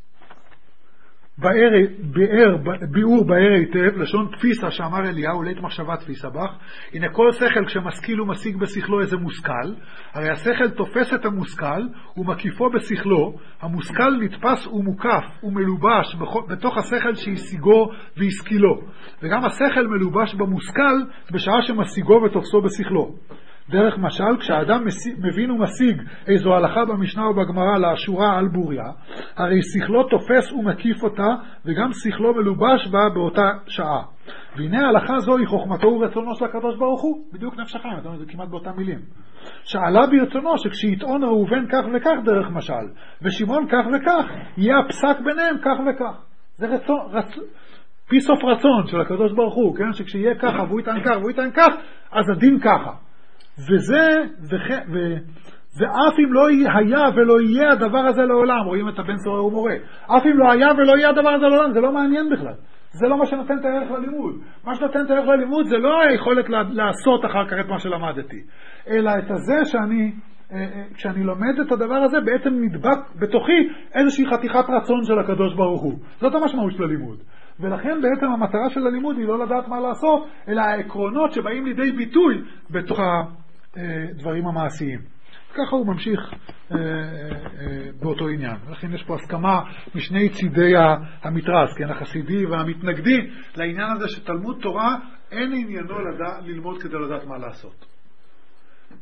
באר, ביאור באר היטב, לשון תפיסה שאמר אליהו, לית מחשבה תפיסה בך. הנה כל שכל כשמשכיל הוא משיג בשכלו איזה מושכל, הרי השכל תופס את המושכל ומקיפו בשכלו, המושכל נתפס ומוקף ומלובש בתוך השכל שהשיגו והשכילו, וגם השכל מלובש במושכל בשעה שמשיגו ותופסו בשכלו. דרך משל, כשאדם מבין ומשיג איזו הלכה במשנה או בגמרא לאשורה על בוריה, הרי שכלו תופס ומקיף אותה, וגם שכלו מלובש בה באותה שעה. והנה ההלכה זו היא חוכמתו ורצונו של הקדוש ברוך הוא, בדיוק נפש החיים, אתה אומר, זה כמעט באותה מילים. שעלה ברצונו שכשיטעון ראובן כך וכך דרך משל, ושמעון כך וכך, יהיה הפסק ביניהם כך וכך. זה רצון, רצ... פי סוף רצון של הקדוש ברוך הוא, כן? שכשיהיה ככה והוא יטען כך והוא יטען כך, אז הדין ככה. וזה, ו... ו... ואף אם לא היה ולא יהיה הדבר הזה לעולם, רואים את הבן סורר ומורה, אף אם לא היה ולא יהיה הדבר הזה לעולם, זה לא מעניין בכלל. זה לא מה שנותן את הערך ללימוד. מה שנותן את הערך ללימוד זה לא היכולת לעשות אחר כך את מה שלמדתי, אלא את הזה שאני, כשאני לומד את הדבר הזה, בעצם נדבק בתוכי איזושהי חתיכת רצון של הקדוש ברוך הוא. זאת המשמעות של הלימוד. ולכן בעצם המטרה של הלימוד היא לא לדעת מה לעשות, אלא העקרונות שבאים לידי ביטוי בתוך הדברים המעשיים. ככה הוא ממשיך אה, אה, אה, באותו עניין. לכן יש פה הסכמה משני צידי המתרס, כן, החסידי והמתנגדי, לעניין הזה שתלמוד תורה אין עניינו לדע, ללמוד כדי לדעת מה לעשות.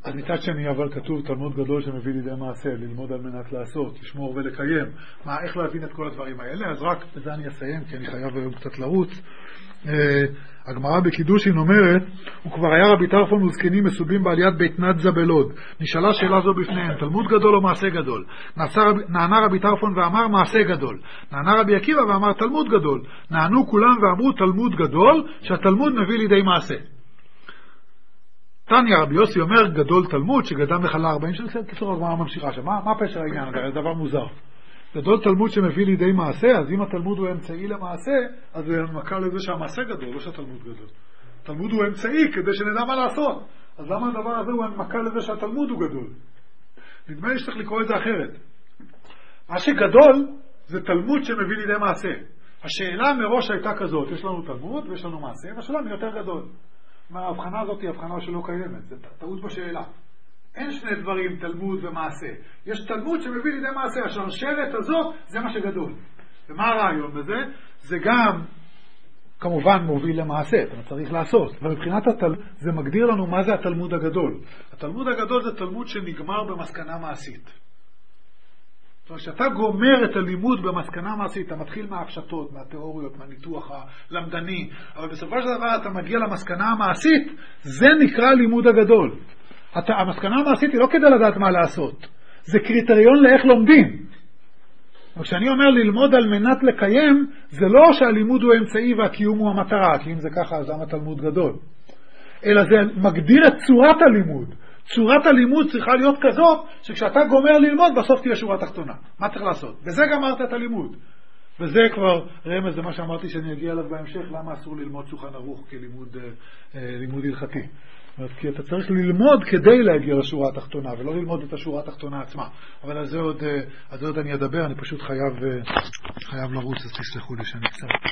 אז מצד שני, אבל כתוב תלמוד גדול שמביא לידי מעשה, ללמוד על מנת לעשות, לשמור ולקיים. מה, איך להבין את כל הדברים האלה? אז רק בזה אני אסיים, כי אני חייב היום קצת לרוץ. הגמרא בקידושין אומרת, וכבר היה רבי טרפון וזקנים מסובים בעליית בית נדזה בלוד. נשאלה שאלה זו בפניהם, תלמוד גדול או מעשה גדול? נענה רבי טרפון ואמר מעשה גדול. נענה רבי עקיבא ואמר תלמוד גדול. נענו כולם ואמרו תלמוד גדול, שהתלמוד מביא לידי מעשה. תניא רבי יוסי אומר גדול תלמוד שגדם לחלה ארבעים שנה. קיצור הגמרא ממשיכה שם. מה, מה פשר העניין? זה דבר מוזר. גדול תלמוד שמביא לידי מעשה, אז אם התלמוד הוא אמצעי למעשה, אז זה הנמקה לזה שהמעשה גדול, לא שהתלמוד גדול. התלמוד הוא אמצעי כדי שנדע מה לעשות. אז למה הדבר הזה הוא הנמקה לזה שהתלמוד הוא גדול? נדמה לי שצריך לקרוא את זה אחרת. מה שגדול זה תלמוד שמביא לידי מעשה. השאלה מראש הייתה כזאת, יש לנו תלמוד ויש לנו מעשה, והשאלה מי יותר גדול. ההבחנה הזאת היא הבחנה שלא קיימת, זה טעות בשאלה. אין שני דברים, תלמוד ומעשה. יש תלמוד שמביא לידי מעשה, השרשרת הזאת זה מה שגדול. ומה הרעיון בזה? זה גם כמובן מוביל למעשה, אתה צריך לעשות. ומבחינת התלמוד זה מגדיר לנו מה זה התלמוד הגדול. התלמוד הגדול זה תלמוד שנגמר במסקנה מעשית. זאת אומרת, כשאתה גומר את הלימוד במסקנה מעשית, אתה מתחיל מההפשטות, מהתיאוריות, מהניתוח הלמדני, אבל בסופו של דבר אתה מגיע למסקנה המעשית, זה נקרא לימוד הגדול. המסקנה המעשית היא לא כדי לדעת מה לעשות, זה קריטריון לאיך לומדים. וכשאני אומר ללמוד על מנת לקיים, זה לא שהלימוד הוא אמצעי והקיום הוא המטרה, כי אם זה ככה אז למה תלמוד גדול, אלא זה מגדיר את צורת הלימוד. צורת הלימוד צריכה להיות כזאת שכשאתה גומר ללמוד בסוף תהיה שורה תחתונה. מה צריך לעשות? בזה גמרת את הלימוד. וזה כבר רמז למה שאמרתי שאני אגיע אליו בהמשך, למה אסור ללמוד שולחן ערוך כלימוד אה, לימוד הלכתי. כי אתה צריך ללמוד כדי להגיע לשורה התחתונה, ולא ללמוד את השורה התחתונה עצמה. אבל על זה עוד, על זה עוד אני אדבר, אני פשוט חייב, חייב לרוץ, אז תסלחו לי שאני קצת.